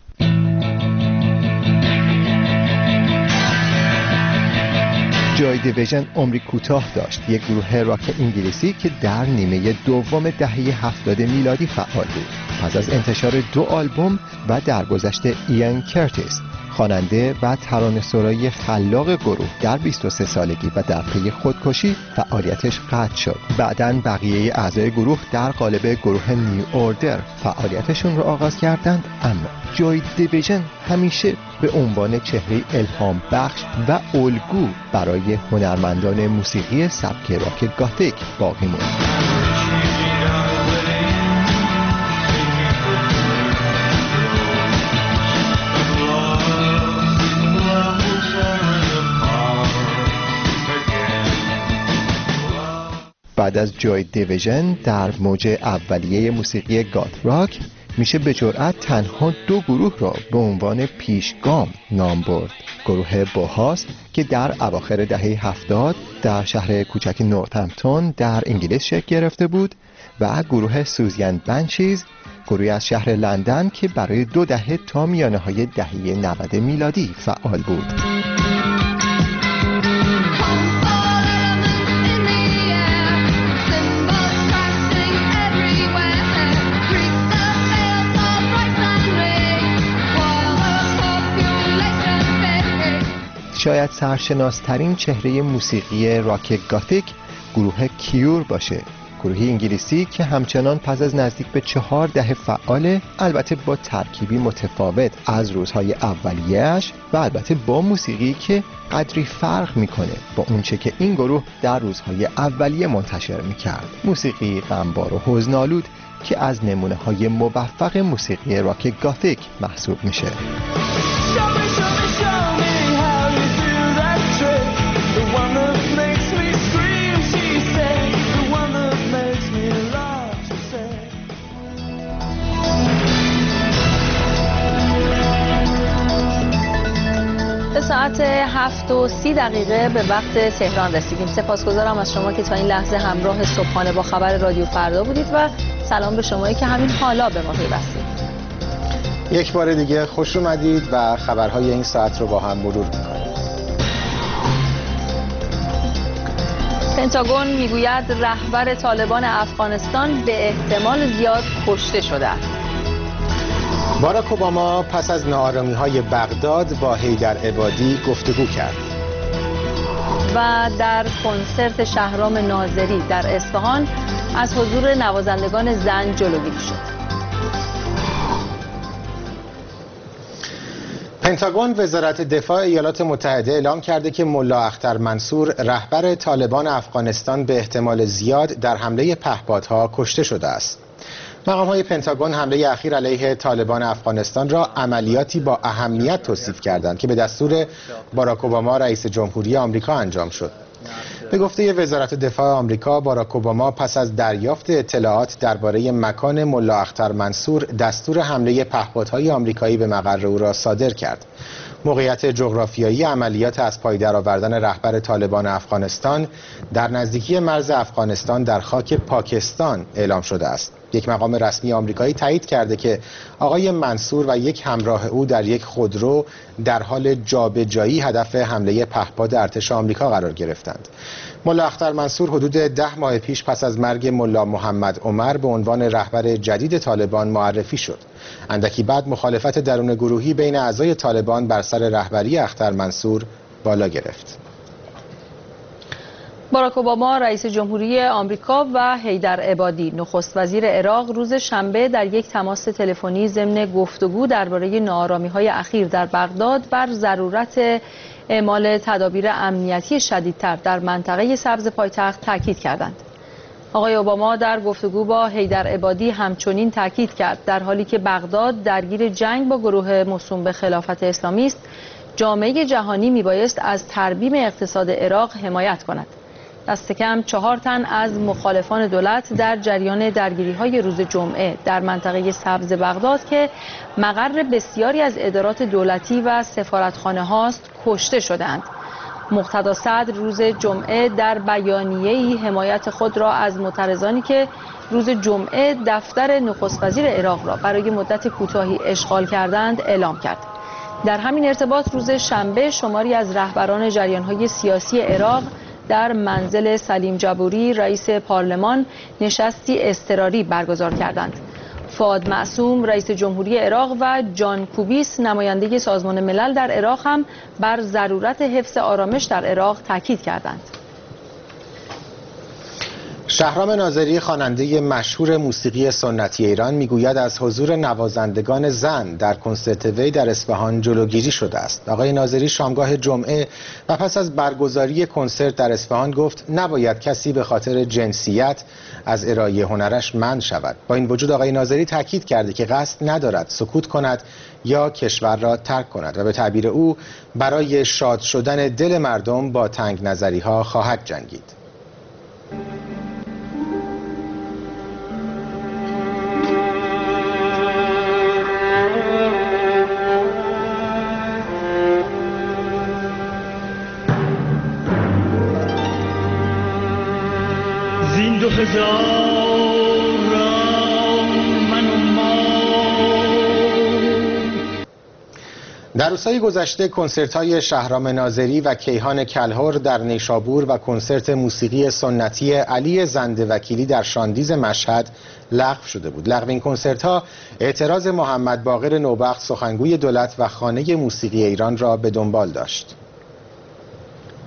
جای دیویژن عمری کوتاه داشت، یک گروه راک انگلیسی که در نیمه دوم دهه هفتاد میلادی فعال بود. پس از انتشار دو آلبوم و درگذشت ایان کرتیس، خواننده و ترانه‌سرای خلاق گروه، در بیست و سه سالگی و در پی خودکشی فعالیتش قطع شد. بعداً بقیه اعضای گروه در قالب گروه نیو اوردر فعالیتشون رو آغاز کردند، اما جوی دیویژن همیشه به عنوان چهره الهام بخش و الگو برای هنرمندان موسیقی سبک راک گاتیک باقی موند. بعد از جوی دیویژن در موج اولیه موسیقی گات راک میشه به جرئت تنها دو گروه را به عنوان پیشگام نام برد. گروه بوهاست که در اواخر دهه هفتاد در شهر کوچک نورتهمپتون در انگلیس شکل گرفته بود و گروه سوزین بنچیز، گروهی از شهر لندن که برای دو دهه تا میانه های دهه نود میلادی فعال بود. شاید سرشناس‌ترین چهره موسیقی راک گاتیک گروه کیور باشه، گروهی انگلیسی که همچنان پس از نزدیک به چهار دهه فعاله، البته با ترکیبی متفاوت از روزهای اولیه‌اش و البته با موسیقی که قدری فرق میکنه با اونچه که این گروه در روزهای اولیه منتشر میکرد. موسیقی غمبار و حزن‌آلود که از نمونه‌های موفق موسیقی راک گاتیک محسوب میشه. ساعت هفت و سی دقیقه به وقت تهران رسیدیم. سپاسگزارم از شما که تا این لحظه همراه صبحانه با خبر رادیو فردا بودید و سلام به شمایی که همین حالا به ما پیوستید. یک بار دیگه خوش اومدید و خبرهای این ساعت رو با هم مرور می‌کنیم. پنتاگون میگوید رهبر طالبان افغانستان به احتمال زیاد کشته شده است. باراک اوباما پس از ناآرامی‌های بغداد با حیدر عبادی گفتگو کرد. و در کنسرت شهرام ناظری در اصفهان از حضور نوازندگان زن جلوگیری شد. پنتاگون وزارت دفاع ایالات متحده اعلام کرده که ملا اختر منصور رهبر طالبان افغانستان به احتمال زیاد در حمله پهپادها کشته شده است. مقام‌های پنتاگون حمله اخیر علیه طالبان افغانستان را عملیاتی با اهمیت توصیف کردند که به دستور باراک اوباما رئیس جمهوری آمریکا انجام شد. به گفته وزارت دفاع آمریکا، باراک اوباما پس از دریافت اطلاعات درباره مکان ملا اختر منصور دستور حمله پهپادهای آمریکایی به مقر او را صادر کرد. موقعیت جغرافیایی عملیات از پای درآوردن رهبر طالبان افغانستان در نزدیکی مرز افغانستان در خاک پاکستان اعلام شده است. یک مقام رسمی آمریکایی تایید کرده که آقای منصور و یک همراه او در یک خودرو در حال جابجایی هدف حمله پهپاد ارتش آمریکا قرار گرفتند. ملا اختر منصور حدود ده ماه پیش پس از مرگ ملا محمد عمر به عنوان رهبر جدید طالبان معرفی شد. اندکی بعد مخالفت درون گروهی بین اعضای طالبان بر سر رهبری اختر منصور بالا گرفت. باراک اوباما رئیس جمهوری آمریکا و حیدر عبادی نخست وزیر عراق روز شنبه در یک تماس تلفنی ضمن گفتگو درباره ناآرامی‌های اخیر در بغداد بر ضرورت اعمال تدابیر امنیتی شدیدتر در منطقه سبز پایتخت تاکید کردند. آقای اوباما در گفتگو با حیدر عبادی همچنین تاکید کرد در حالی که بغداد درگیر جنگ با گروه موسوم به خلافت اسلامی است، جامعه جهانی میبایست از ترمیم اقتصاد عراق حمایت کند. دست کم چهار تن از مخالفان دولت در جریان درگیری‌های روز جمعه در منطقه سبز بغداد که مقر بسیاری از ادارات دولتی و سفارتخانه هاست کشته شدند. مقتدا صدر روز جمعه در بیانیه‌ای حمایت خود را از معترضانی که روز جمعه دفتر نخست وزیر عراق را برای مدت کوتاهی اشغال کردند اعلام کرد. در همین ارتباط روز شنبه شماری از رهبران جریان‌های سیاسی عراق در منزل سلیم جبوری رئیس پارلمان نشستی اضطراری برگزار کردند. فؤاد معصوم رئیس جمهوری عراق و جان کوبیس نماینده سازمان ملل در عراق هم بر ضرورت حفظ آرامش در عراق تاکید کردند. شهرام ناظری خواننده مشهور موسیقی سنتی ایران میگوید از حضور نوازندگان زن در کنسرت وی در اصفهان جلوگیری شده است. آقای ناظری شامگاه جمعه و پس از برگزاری کنسرت در اصفهان گفت نباید کسی به خاطر جنسیت از ارائه هنرش منع شود. با این وجود آقای ناظری تاکید کرده که قصد ندارد سکوت کند یا کشور را ترک کند و به تعبیر او برای شاد شدن دل مردم با تنگ نظری ها خواهد جنگید. در روزهای گذشته کنسرت‌های شهرام ناظری و کیهان کلهر در نیشابور و کنسرت موسیقی سنتی علی زنده وکیلی در شاندیز مشهد لغو شده بود. لغو این کنسرت‌ها اعتراض محمد باقر نوبخت سخنگوی دولت و خانه موسیقی ایران را به دنبال داشت.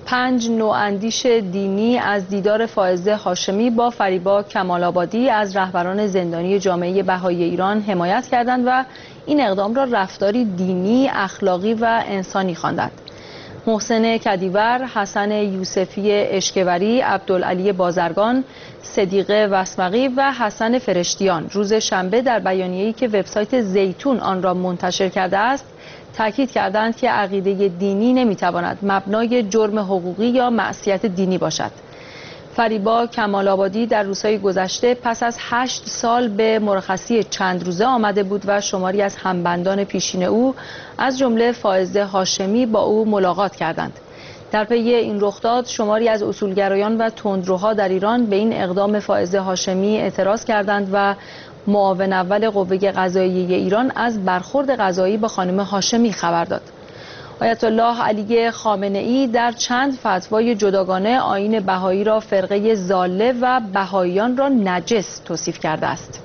پنج نواندیش دینی از دیدار فائزه هاشمی با فریبا کمال‌آبادی از رهبران زندانی جامعه بهایی ایران حمایت کردند و این اقدام را رفتاری دینی، اخلاقی و انسانی خواندند. محسن کدیور، حسن یوسفی اشکوری، عبدالعلی بازرگان، صدیقه وسمقی و حسن فرشتیان روز شنبه در بیانیه‌ای که وبسایت زیتون آن را منتشر کرده است تاکید کردند که عقیده دینی نمیتواند مبنای جرم حقوقی یا معصیت دینی باشد. فریبا کمال‌آبادی در روزهای گذشته پس از هشت سال به مرخصی چند روزه آمده بود و شماری از همبندان پیشین او از جمله فائزه هاشمی با او ملاقات کردند. در پی این رخداد شماری از اصولگرایان و تندروها در ایران به این اقدام فائزه هاشمی اعتراض کردند و معاون اول قوه قضاییه ایران از برخورد قضایی با خانم هاشمی خبر داد. آیت الله علی خامنه‌ای در چند فتوای جداگانه آیین بهایی را فرقه ضاله و بهاییان را نجس توصیف کرده است.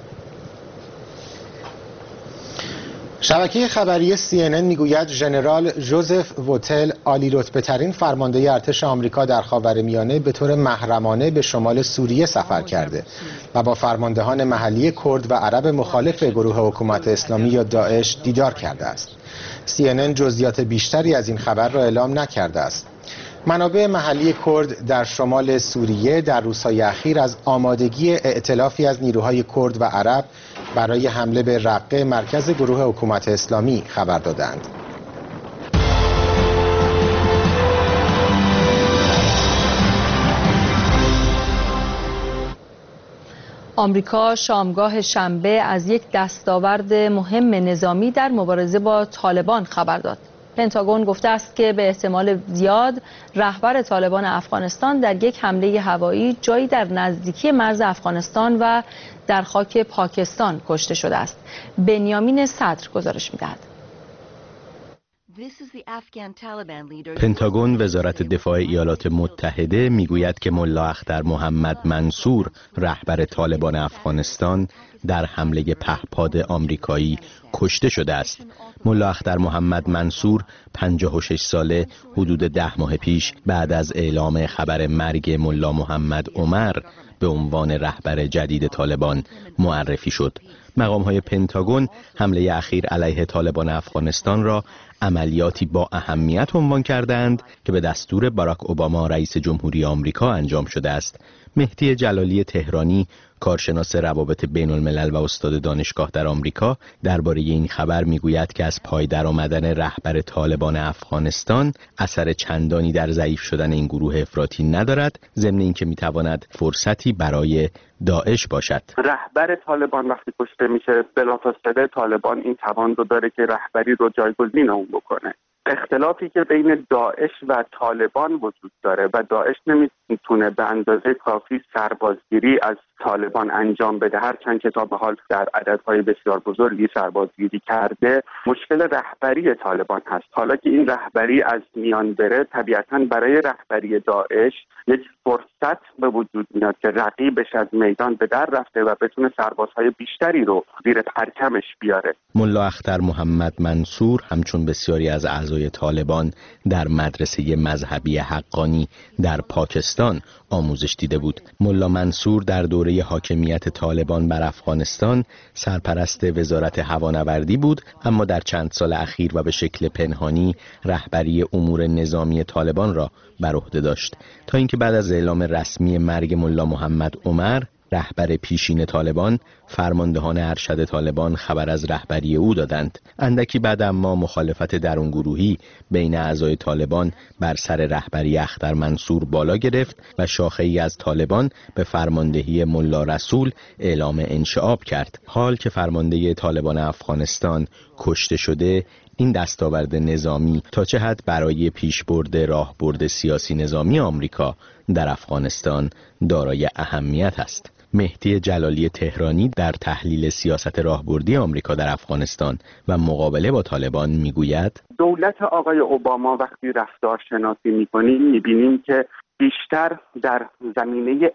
شبکه خبری سی ان ان میگوید ژنرال جوزف ووتل، عالی رتبه ترین فرمانده ارتش آمریکا در خاورمیانه، به طور محرمانه به شمال سوریه سفر کرده و با فرماندهان محلی کرد و عرب مخالف گروه حکومت اسلامی یا داعش دیدار کرده است. سی ان ان جزئیات بیشتری از این خبر را اعلام نکرده است. منابع محلی کرد در شمال سوریه در روزهای اخیر از آمادگی ائتلافی از نیروهای کرد و عرب برای حمله به رقه مرکز گروه حکومت اسلامی خبر دادند. آمریکا شامگاه شنبه از یک دستاورد مهم نظامی در مبارزه با طالبان خبر داد. پنتاگون گفته است که به احتمال زیاد رهبر طالبان افغانستان در یک حمله هوایی جایی در نزدیکی مرز افغانستان و در خاک پاکستان کشته شده است. بنیامین صدر گزارش می‌دهد. پنتاگون وزارت دفاع ایالات متحده میگوید که ملا اختر محمد منصور رهبر طالبان افغانستان در حمله پهپاد آمریکایی کشته شده است. ملا اختر محمد منصور پنجاه و شش ساله حدود ده ماه پیش بعد از اعلام خبر مرگ ملا محمد عمر به عنوان رهبر جدید طالبان معرفی شد. مقام‌های پنتاگون حمله اخیر علیه طالبان افغانستان را عملیاتی با اهمیت عنوان کردند که به دستور باراک اوباما رئیس جمهوری آمریکا انجام شده است. مهدی جلالی تهرانی، کارشناس روابط بین الملل و استاد دانشگاه در آمریکا، درباره این خبر میگوید که از پای درآمدن رهبر طالبان افغانستان اثر چندانی در ضعیف شدن این گروه افراطی ندارد، ضمن اینکه میتواند فرصتی برای داعش باشد. رهبر طالبان وقتی کشته میشه بلافاصله طالبان این توان رو داره که رهبری رو جایگزین اون بکنه. اختلافی که بین داعش و طالبان وجود داره و داعش نمیتونه به اندازه کافی سربازگیری از طالبان انجام بده، هرچند که تا به حال در عددهای بسیار بزرگی سربازگیری کرده، مشکل رهبری طالبان هست. حالا که این رهبری از میان بره، طبیعتاً برای رهبری داعش یک فرصت به وجود میاد که رقیبش از میدان به در رفته و بتونه سربازهای بیشتری رو زیر پرچمش بیاره. ملا اختر محمد منصور همچون بسیاری از اعضای طالبان در مدرسه مذهبی حقانی در پاکستان آموزش دیده بود. ملا منصور در دوره حاکمیت طالبان بر افغانستان سرپرست وزارت هوانوردی بود، اما در چند سال اخیر و به شکل پنهانی رهبری امور نظامی طالبان را بر عهده داشت، تا اینکه بعد از اعلام رسمی مرگ ملا محمد عمر رهبر پیشین طالبان، فرماندهان ارشد طالبان خبر از رهبری او دادند. اندکی بعد اما مخالفت درونگروهی بین اعضای طالبان بر سر رهبری اختر منصور بالا گرفت و شاخه‌ای از طالبان به فرماندهی ملا رسول اعلام انشعاب کرد. حال که فرمانده طالبان افغانستان کشته شده، این دستاورد نظامی تا چه حد برای پیشبرد راهبرد سیاسی نظامی آمریکا در افغانستان دارای اهمیت است. مهدی جلالی تهرانی در تحلیل سیاست راهبردی آمریکا در افغانستان و مقابله با طالبان میگوید دولت آقای اوباما وقتی رفتار شناسی میکنیم میبینیم که بیشتر در زمینه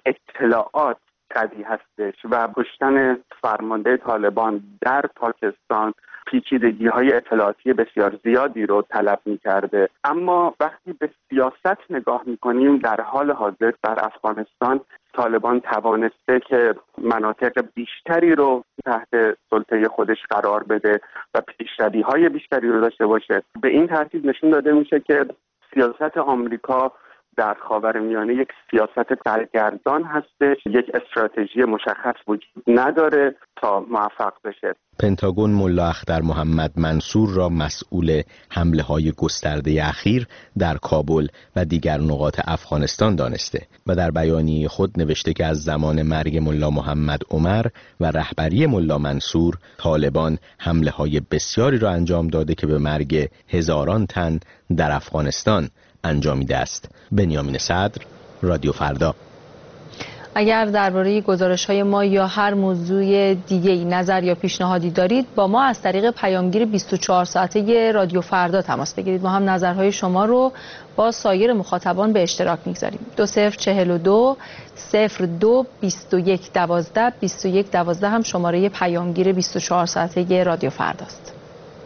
اطلاعات قوی هستش و کشتن فرمانده طالبان در پاکستان پیچیدگی های اطلاعاتی بسیار زیادی رو طلب می کرده. اما وقتی به سیاست نگاه می کنیم، در حال حاضر در افغانستان طالبان توانسته که مناطق بیشتری رو تحت سلطه خودش قرار بده و پیشروی های بیشتری رو داشته باشه. به این ترتیب نشون داده میشه که سیاست آمریکا در خاورمیانه یک سیاست سرگردان هستش، یک استراتژی مشخص وجود نداره تا موفق بشه. پنتاگون ملا اختر محمد منصور را مسئول حمله های گسترده اخیر در کابل و دیگر نقاط افغانستان دانسته و در بیانیه خود نوشته که از زمان مرگ ملا محمد عمر و رهبری ملا منصور، طالبان حمله های بسیاری را انجام داده که به مرگ هزاران تن در افغانستان انجامیده است. بنیامین صدر، رادیو فردا. اگر درباره گزارش‌های ما یا هر موضوع دیگه‌ای نظر یا پیشنهادی دارید، با ما از طریق پیامگیر بیست و چهار ساعته رادیو فردا تماس بگیرید. ما هم نظرهای شما رو با سایر مخاطبان به اشتراک می‌گذاریم. دو صفر چهل و دو صفر دو بیست و یک دوازده بیست و یک دوازده هم شماره پیامگیر بیست و چهار ساعته رادیو فرداست.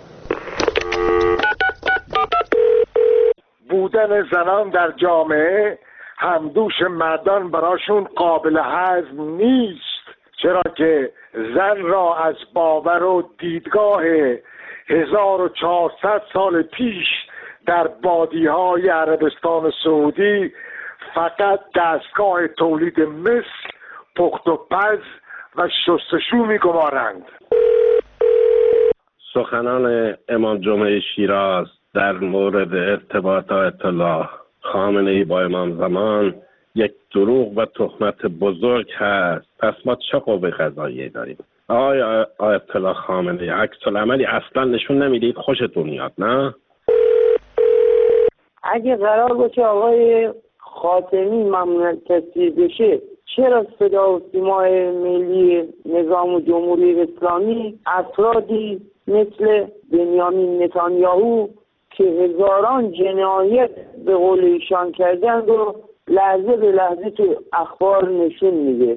بودن زنان در جامعه همدوش مردان براشون قابل هضم نیست، چرا که زن را از باور و دیدگاه هزار و چهارصد سال پیش در بادیهای عربستان سعودی فقط دستگاه تولید مثل، پخت و پز و شستشو می‌گمارند. سخنان امام جمعه شیراز در مورد ارتباط آیت الله خامنه‌ای با امام زمان یک دروغ و تهمت بزرگ هست. پس ما چه قوه قضاییه داریم؟ آقای آیت الله خامنه‌ای عکس العملی اصلا نشون نمیدید، خوشتون میاد نه؟ اگه قرار باشه آقای خاتمی مملکتی بشه، چرا صدا و سیمای ملی نظام جمهوری اسلامی افرادی مثل بنیامین نتانیاهو که هزاران جنایت به قول ایشان کردن رو لحظه به لحظه تو اخبار نشون میده؟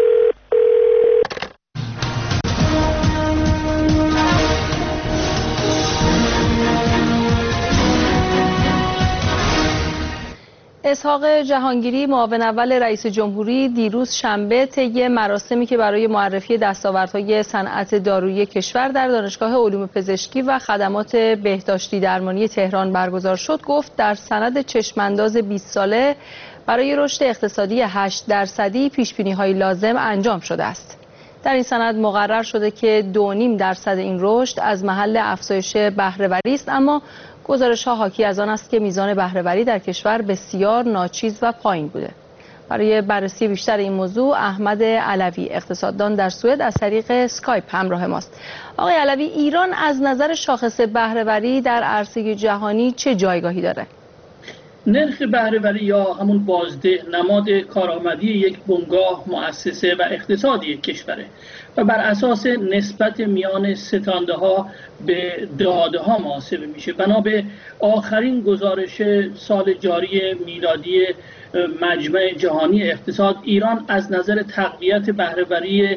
اسحاق جهانگیری معاون اول رئیس جمهوری دیروز شنبه طی مراسمی که برای معرفی دستاوردهای صنعت دارویی کشور در دانشگاه علوم پزشکی و خدمات بهداشتی درمانی تهران برگزار شد گفت در سند چشمانداز بیست ساله برای رشد اقتصادی هشت درصدی پیشبینی‌های لازم انجام شده است. در این سند مقرر شده که دو و نیم درصد این رشد از محل افزایش بهره‌وری است، اما گزارش‌ها حاکی از آن است که میزان بهره‌وری در کشور بسیار ناچیز و پایین بوده. برای بررسی بیشتر این موضوع احمد علوی اقتصاددان در سوئد از طریق اسکایپ همراه ماست. آقای علوی، ایران از نظر شاخص بهره‌وری در عرصه جهانی چه جایگاهی داره؟ نرخ بهره‌وری یا همون بازده نماد کارآمدی یک بنگاه، مؤسسه و اقتصادی کشوره و بر اساس نسبت میان ستانده ها به داده ها محاسبه میشه. بنا به آخرین گزارش سال جاری میلادی مجمع جهانی اقتصاد، ایران از نظر تقویت بهره‌وری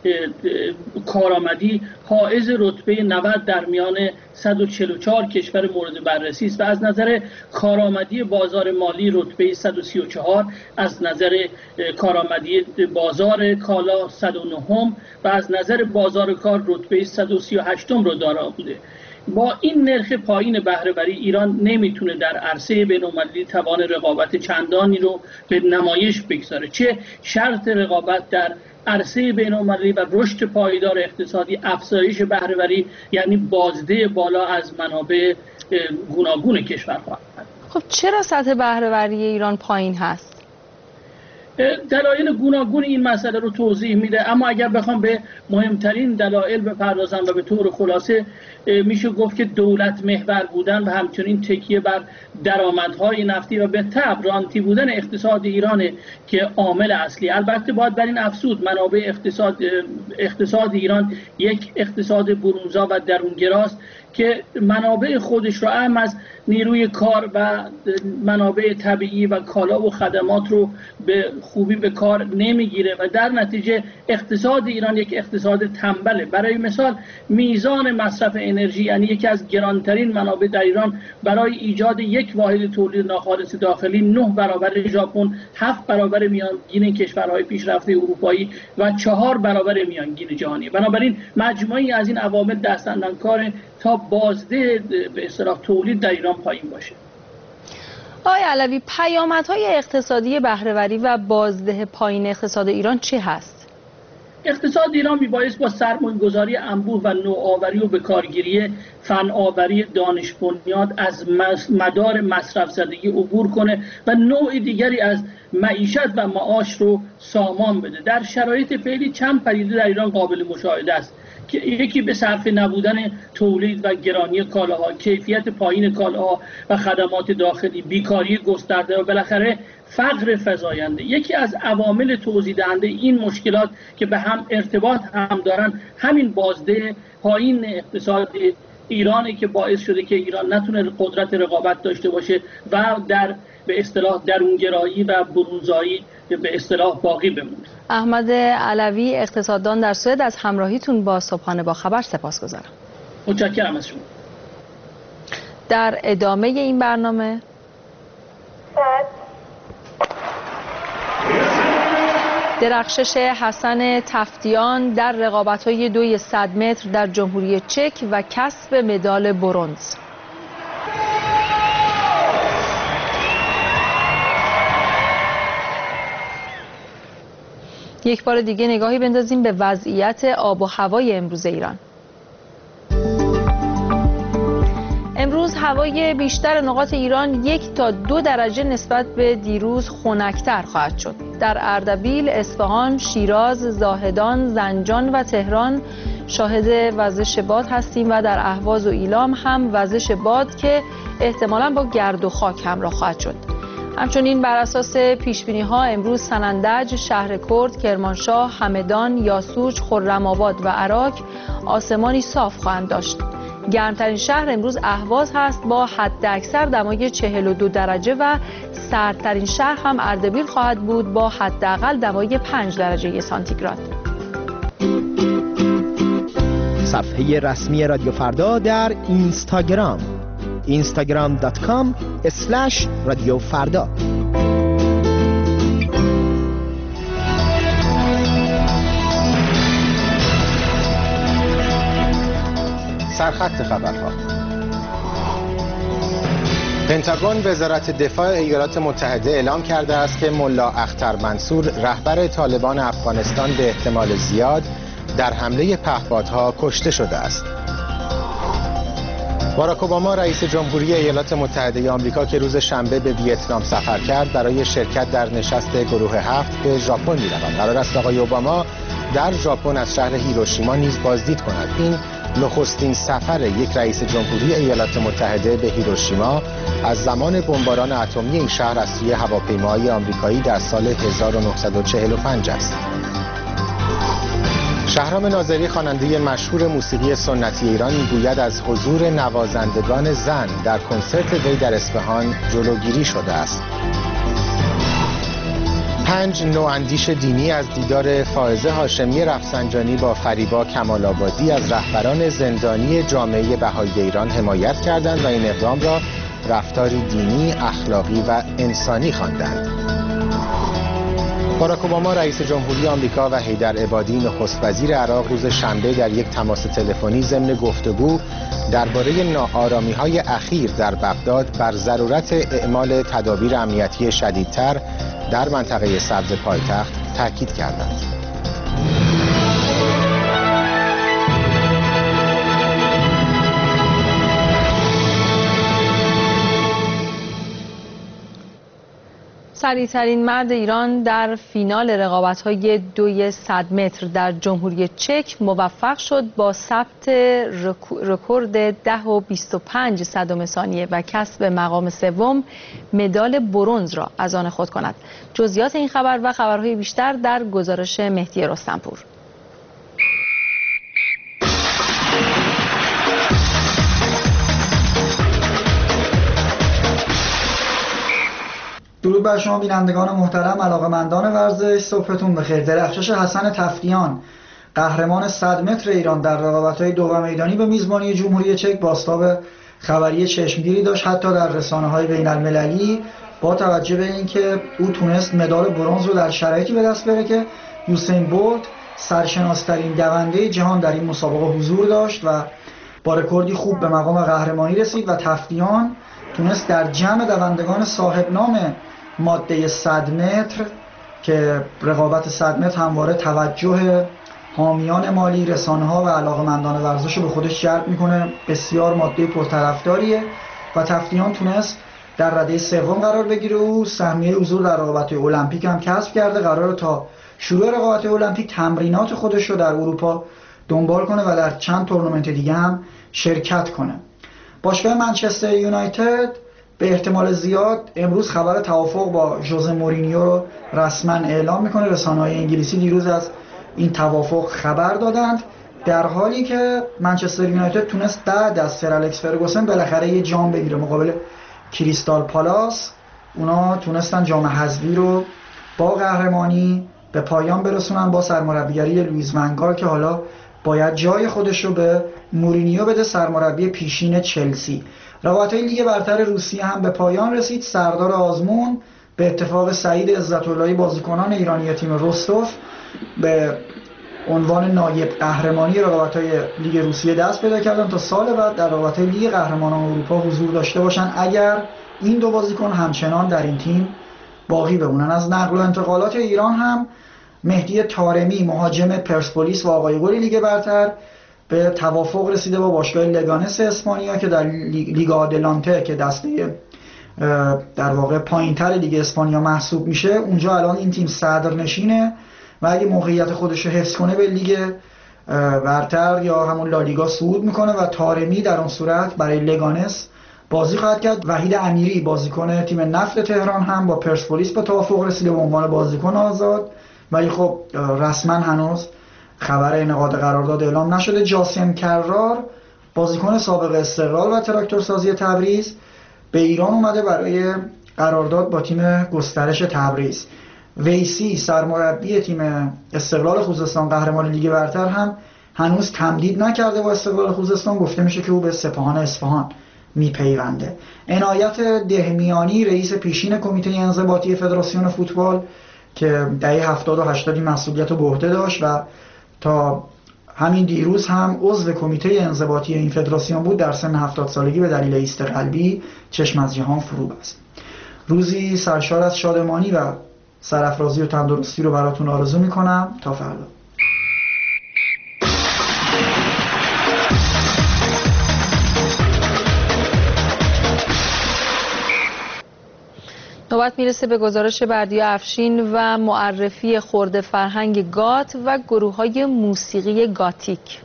کارآمدی حائز رتبه نود در میان صد و چهل و چهار کشور مورد بررسی است و از نظر کارآمدی بازار مالی رتبه صد و سی و چهار، از نظر کارآمدی بازار کالا صد و نه و از نظر بازار کار رتبه صد و سی و هشت رو دارا بوده. با این نرخ پایین بهره‌وری ایران نمیتونه در عرصه بین‌المللی توان رقابت چندانی رو به نمایش بگذاره، چه شرط رقابت در عرصه بین‌المللی و رشد پایدار اقتصادی، افزایش بهره‌وری یعنی بازده بالا از منابع گوناگون کشور خواهد. خب چرا سطح بهره‌وری ایران پایین هست؟ دلایل گوناگون این مسئله رو توضیح میده، اما اگر بخوام به مهمترین دلایل بپردازم و به طور خلاصه میشه گفت که دولت محور بودن و همچنین تکیه بر درآمدهای نفتی و به تبع رانتی بودن اقتصاد ایرانه که عامل اصلی. البته باید بر این افزود منابع اقتصاد اقتصاد ایران یک اقتصاد برونزا و درونگراست که منابع خودش رو هم از نیروی کار و منابع طبیعی و کالا و خدمات رو به خوبی به کار نمیگیره و در نتیجه اقتصاد ایران یک اقتصاد تنبله. برای مثال میزان مصرف انرژی، یعنی یکی از گرانترین منابع در ایران، برای ایجاد یک واحد تولید ناخالص داخلی نه برابر ژاپن، هفت برابر میانگین کشورهای پیشرفته اروپایی و چهار برابر میانگین جهانی. بنابراین مجموعی از این عوامل دستاندرکار تا بازده به اصطلاح تولید در ایران پایین باشه. آقای علوی، پیامدهای اقتصادی بهره‌وری و بازده پایین اقتصاد ایران چه هست؟ اقتصاد ایران میبایست با سرمایه‌گذاری انبوه و نوآوری و بکارگیری فناوری دانش بنیاد از مدار مصرف زدگی عبور کنه و نوع دیگری از معیشت و معاش رو سامان بده. در شرایط فعلی چند پدیده در ایران قابل مشاهده است که یکی به صرف نبودن تولید و گرانی کالاها، کیفیت پایین کالاها و خدمات داخلی، بیکاری گسترده و بالاخره فقر فزاینده. یکی از عوامل توضیح دهنده این مشکلات که به هم ارتباط هم دارن همین بازده پایین اقتصاد ایرانه که باعث شده که ایران نتونه قدرت رقابت داشته باشه و در به اصطلاح درونگرایی و برونزایی به اصطلاح باقی بمونه. احمد علوی، اقتصاددان، در سوئد، از همراهیتون با صبحانه با خبر سپاسگزارم. متشکرم از شما. در ادامه این برنامه درخشش حسن تفتیان در رقابت‌های دوی صد متر در جمهوری چک و کسب مدال برنز. یک بار دیگه نگاهی بندازیم به وضعیت آب و هوای امروز ایران. امروز هوای بیشتر نقاط ایران یک تا دو درجه نسبت به دیروز خنک‌تر خواهد شد. در اردبیل، اصفهان، شیراز، زاهدان، زنجان و تهران شاهد وزش باد هستیم و در اهواز و ایلام هم وزش باد که احتمالاً با گرد و خاک همراه خواهد شد. همچنین بر اساس پیشبینی ها امروز سنندج، شهر کرد، کرمانشاه، همدان، یاسوج، خرم‌آباد و عراق آسمانی صاف خواهند داشت. گرمترین شهر امروز اهواز هست با حداکثر دمای چهل و دو درجه و سردترین شهر هم اردبیل خواهد بود با حداقل دمای پنج درجه سانتیگراد. صفحه رسمی رادیو فردا در اینستاگرام اینستاگرام دات کام اسلش رادیو فردا. سرخط خبرها. پنتاگون وزارت دفاع ایالات متحده اعلام کرده است که ملا اختر منصور رهبر طالبان افغانستان به احتمال زیاد در حمله پهپادها کشته شده است. باراک اوباما رئیس جمهوری ایالات متحده آمریکا که روز شنبه به ویتنام سفر کرد برای شرکت در نشست گروه هفت به ژاپن می‌رود. قرار است آقای اوباما در ژاپن از شهر هیروشیما نیز بازدید کند. این نخستین سفر یک رئیس جمهوری ایالات متحده به هیروشیما از زمان بمباران اتمی این شهر از سوی هواپیماهای آمریکایی در سال هزار و نهصد و چهل و پنج است. شهرام ناظری خواننده مشهور موسیقی سنتی ایران میگوید از حضور نوازندگان زن در کنسرت وی در اصفهان جلوگیری شده است. پنج نواندیش دینی از دیدار فائزه هاشمی رفسنجانی با فریبا کمال آبادی از رهبران زندانی جامعه بهایی ایران حمایت کردند و این اقدام را رفتاری دینی، اخلاقی و انسانی خواندند. باراک اوباما رئیس جمهوری آمریکا و حیدر عبادی نخست وزیر عراق روز شنبه در یک تماس تلفنی ضمن گفتگو درباره ناآرامی‌های اخیر در بغداد بر ضرورت اعمال تدابیر امنیتی شدیدتر در منطقه سبز پایتخت تاکید کردند. سریعترین مرد ایران در فینال رقابت‌های دوی صد متر در جمهوری چک موفق شد با ثبت رکورد ده و بیست و پنج صدم ثانیه و کسب مقام سوم مدال برنز را از آن خود کند. جزئیات این خبر و خبرهای بیشتر در گزارش مهدی رستمپور. بر شما بینندگان محترم، علاقه‌مندان ورزش، صبحتون بخیر. درخشش حسن تفتیان، قهرمان صد متر ایران در رقابت‌های دو و میدانی به میزبانی جمهوری چک بازتاب خبری چشمگیری داشت، حتی در رسانه‌های بین‌المللی، با توجه به اینکه او تونست مدال برنز رو در شرایطی به دست بره که یوسین بولت سرشناس‌ترین دونده جهان در این مسابقه حضور داشت و با رکوردی خوب به مقام قهرمانی رسید و تفتیان تونست در جمع دوندگان صاحب نام ماده صد متر که رقابت صد متر همواره توجه حامیان مالی، رسانه‌ها و علاقه‌مندان ورزش رو به خودش جلب میکنه، بسیار ماده پرطرفداریه و تفتیان تونست در رده سوم قرار بگیره. او سهمیه حضور در رقابت المپیک هم کسب کرده، قراره تا شروع رقابت المپیک تمرینات خودش رو در اروپا دنبال کنه و در چند تورنمنت دیگه هم شرکت کنه. باشگاه منچستر یونایتد به احتمال زیاد امروز خبر توافق با ژوزه مورینیو رو رسما اعلام میکنه. رسانه‌های انگلیسی دیروز از این توافق خبر دادند، در حالی که منچستر یونایتد تونست بعد از سر الکس فرگوسن بالاخره یه جام بگیره مقابل کریستال پالاس. اونا تونستن جام حذفی رو با قهرمانی به پایان برسونن با سرمربیگری لوئیس ون گال که حالا باید جای خودش رو به مورینیو بده، سرمربی پیشین چلسی. رقابت‌های لیگ برتر روسیه هم به پایان رسید. سردار آزمون به اتفاق سعید عزت‌اللهی بازیکنان ایرانی تیم رستوف به عنوان نایب قهرمانی رقابت‌های لیگ روسیه دست پیدا کردن تا سال بعد در رقابت‌های لیگ قهرمانان اروپا حضور داشته باشن اگر این دو بازیکن همچنان در این تیم باقی بمونن. از نقل و انتقالات ایران هم مهدی طارمی مهاجم پرسپولیس و آقای گل لیگ برتر به توافق رسیده با باشگاه لگانس اسپانیا که در لیگ آدلانته که دسته در واقع پایین‌تر لیگ اسپانیا محسوب میشه، اونجا الان این تیم صدرنشینه و اگه موقعیت خودش رو حفظ کنه به لیگ برتر یا همون لالیگا صعود میکنه و طارمی در اون صورت برای لگانس بازی خواهد کرد. وحید امیری بازیکن تیم نفت تهران هم با پرسپولیس به توافق رسیده به عنوان بازیکن آزاد، ولی خب رسما هنوز خبر انعقاد قرارداد اعلام نشده. جاسم کرار بازیکن سابق استقلال و تراکتورسازی تبریز به ایران اومده برای قرارداد با تیم گسترش تبریز. ویسی سرمربی تیم استقلال خوزستان قهرمان لیگ برتر هم هنوز تمدید نکرده با استقلال خوزستان، گفته میشه که او به سپاهان اصفهان میپیونده. عنایت دهمیانی رئیس پیشین کمیته انضباطی فدراسیون فوتبال که دهه هفتاد و هشتاد مسئولیت رو به عهده داشت و تا همین دیروز هم عضو کمیته انضباطی این فدراسیون بود، در سن هفتاد سالگی به دلیل ایست قلبی چشم از جهان فرو بست. روزی سرشار از شادمانی و سرافرازی و تندرستی رو براتون آرزو میکنم. تا فردا. نوبت میرسه به گزارش بردیا افشین و معرفی خرده فرهنگ گات و گروه‌های موسیقی گاتیک.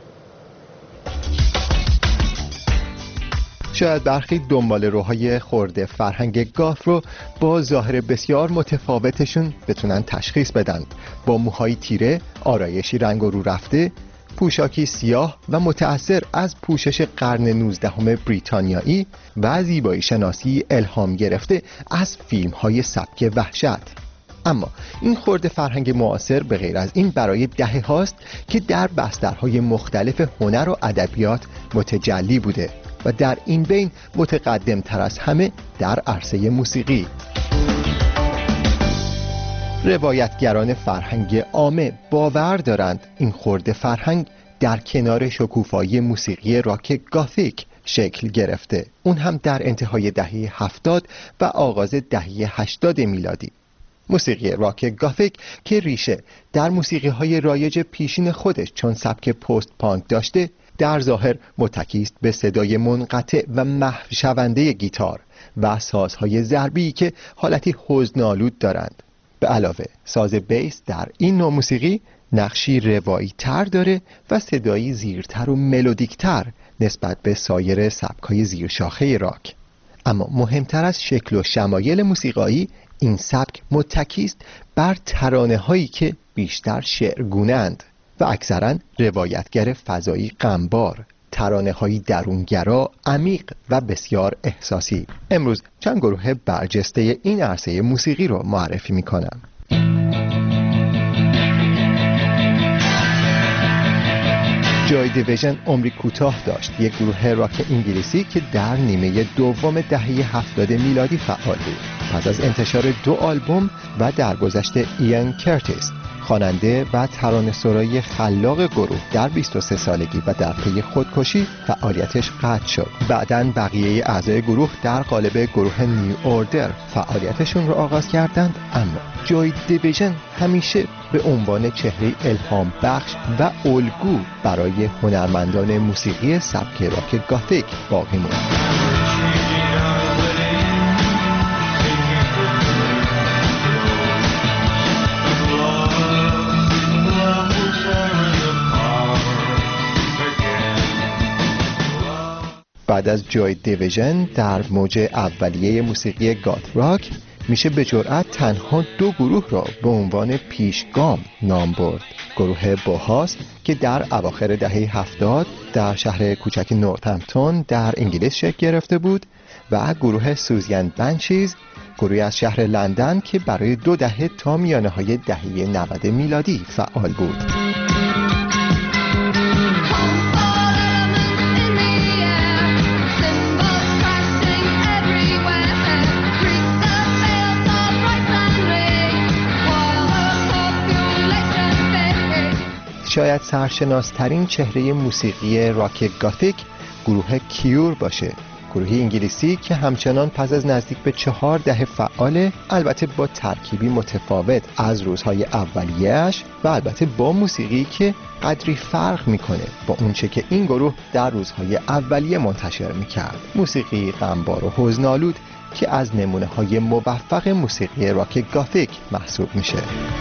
شاید برخی دنبال روهای خرده فرهنگ گات رو با ظاهر بسیار متفاوتشون بتونن تشخیص بدن، با موهای تیره، آرایشی رنگ و رو رفته، پوشاکی سیاه و متأثر از پوشش قرن نوزدهم بریتانیایی و زیبایی شناسی الهام گرفته از فیلم های سبک وحشت. اما این خرده فرهنگ معاصر به غیر از این برای دهه هاست که در بسترهای مختلف هنر و ادبیات متجلی بوده و در این بین متقدم تر از همه در عرصه موسیقی. روایتگران فرهنگ عامه باور دارند این خرده فرهنگ در کنار شکوفایی موسیقی راک گاتیک شکل گرفته، اون هم در انتهای دهه هفتاد و آغاز دهه هشتاد میلادی. موسیقی راک گاتیک که ریشه در موسیقی های رایج پیشین خودش چون سبک پست پانک داشته، در ظاهر متکی است به صدای منقطع و محو شونده گیتار و سازهای ضربی که حالتی حزن‌آلود دارند. به علاوه ساز بیس در این نوع موسیقی نقشی روایی تر داره و صدایی زیرتر و ملودیکتر نسبت به سایر سبک‌های زیرشاخه راک. اما مهمتر از شکل و شمایل موسیقایی، این سبک متکی است بر ترانه‌هایی که بیشتر شعرگونه‌اند و اکثراً روایتگر فضایی غمبار. ترانه‌های درونگرا، عمیق و بسیار احساسی. امروز چند گروه برجسته این عرصه موسیقی رو معرفی می‌کنم. جوی دیویژن عمری کوتاه داشت، یک گروه راک انگلیسی که در نیمه دوم دهه هفتاد میلادی فعال بود. پس از انتشار دو آلبوم و درگذشت ایان کرتیس، خواننده و ترانه‌سرای خلاق گروه، در بیست و سه سالگی و در پی خودکشی فعالیتش قطع شد. بعداً بقیه اعضای گروه در قالب گروه نیو اوردر فعالیتشون رو آغاز کردند، اما جوی دیویژن همیشه به عنوان چهره الهام بخش و الگو برای هنرمندان موسیقی سبک راک گاتیک باقی موند. بعد از جوی دیویژن در موج اولیه موسیقی گات راک میشه به جرئت تنها دو گروه را به عنوان پیشگام نام برد. گروه بوهاس که در اواخر دهه هفتاد در شهر کوچک نورتهمپتون در انگلیس شکل گرفته بود و گروه سوزین بنچیز، گروهی از شهر لندن که برای دو دهه تا میانه های دهه نود میلادی فعال بود. شاید سرشناسترین چهره موسیقی راک گاتیک گروه کیور باشه، گروهی انگلیسی که همچنان پس از نزدیک به چهار دهه فعاله، البته با ترکیبی متفاوت از روزهای اولیه‌اش و البته با موسیقی که قدری فرق میکنه با اونچه که این گروه در روزهای اولیه منتشر میکرد. موسیقی غمبار و حزن‌آلود که از نمونه‌های موفق موسیقی راک گاتیک محسوب میشه.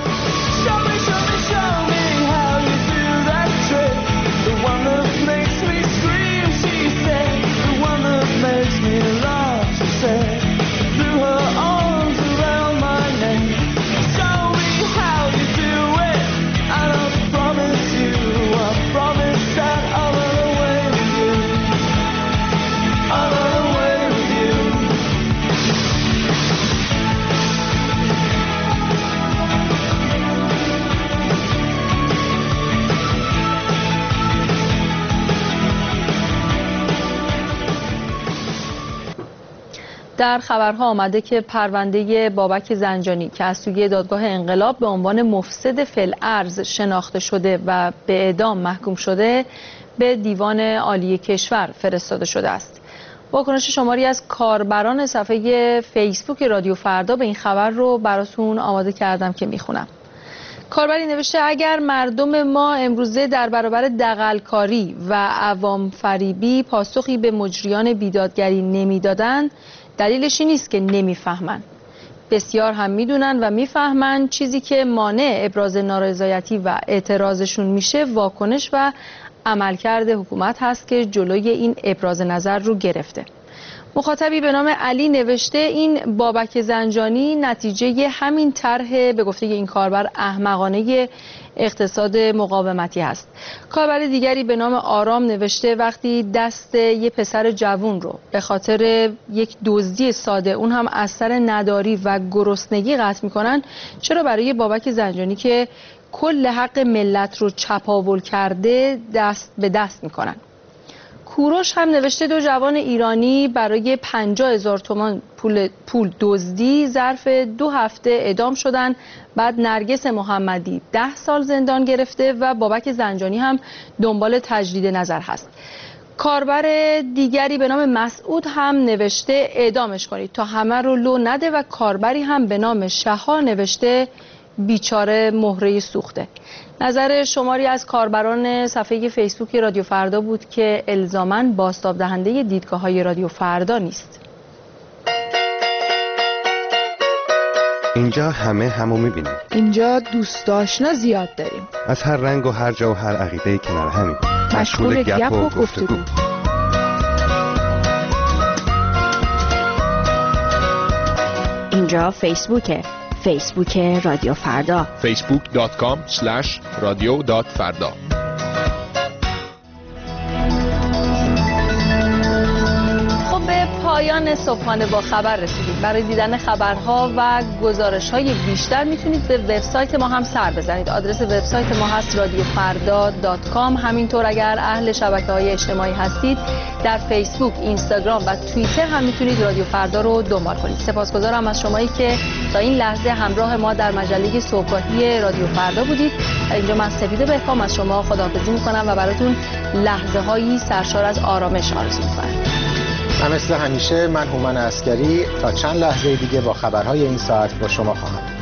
در خبرها آمده که پرونده بابک زنجانی که از سوی دادگاه انقلاب به عنوان مفسد فی‌الارض شناخته شده و به اعدام محکوم شده به دیوان عالی کشور فرستاده شده است. واکنش شماری از کاربران صفحه فیسبوک رادیو فردا به این خبر رو براتون آماده کردم که میخونم. کاربری نوشته اگر مردم ما امروزه در برابر دغل‌کاری و عوام فریبی پاسخی به مجریان بیدادگری نمیدادند، دلیلش این نیست که نمیفهمن. بسیار هم میدونن و میفهمن. چیزی که مانع ابراز نارضایتی و اعتراضشون میشه واکنش و عملکرد حکومت هست که جلوی این ابراز نظر رو گرفته. مخاطبی به نام علی نوشته این بابک زنجانی نتیجه همین طرح به گفته این کاربر احمقانه اقتصاد مقاومتی است. کاربر دیگری به نام آرام نوشته وقتی دست یه پسر جوون رو به خاطر یک دزدی ساده اون هم از سر نداری و گرسنگی قطع میکنن، چرا برای بابک زنجانی که کل حق ملت رو چپاول کرده دست به دست میکنن؟ کوروش هم نوشته دو جوان ایرانی برای پنجاه هزار تومان پول پول دزدی ظرف دو هفته اعدام شدن. بعد نرگس محمدی ده سال زندان گرفته و بابک زنجانی هم دنبال تجدید نظر هست. کاربر دیگری به نام مسعود هم نوشته اعدامش کنید تا همه رو لو نده و کاربری هم به نام شها نوشته بیچاره مهره سوخته. نظر شماری از کاربران صفحه فیسبوک رادیو فردا بود که الزاماً بازتاب دهنده دیدگاه‌های رادیو فردا نیست. اینجا همه همو می‌بینیم. اینجا دوست آشنا زیاد داریم. از هر رنگ و هر جا و هر عقیده‌ای کنار همیم. مشغول گپ و گفتگو. اینجا فیسبوکه. فیسبوک رادیو فردا. فیسبوک دات کام اسلش رادیو دات فردا. پایان صبحانه با خبر رسیدیم. برای دیدن خبرها و گزارش‌های بیشتر میتونید به وبسایت ما هم سر بزنید. آدرس وبسایت ما هست رادیو فردا دات کام. همینطور اگر اهل شبکه‌های اجتماعی هستید در فیسبوک، اینستاگرام و توییتر هم میتونید رادیو فردا رو دنبال کنید. سپاسگزارم از شمایی که تا این لحظه همراه ما در مجله صبحگاهی رادیو فردا بودید. اینجا من سپیده بهکام از شما خداحافظی میکنم و براتون لحظه هایی سرشار از آرامش آرزو میکنم. و مثل همیشه من هومن عسکری تا چند لحظه دیگه با خبرهای این ساعت با شما خواهم.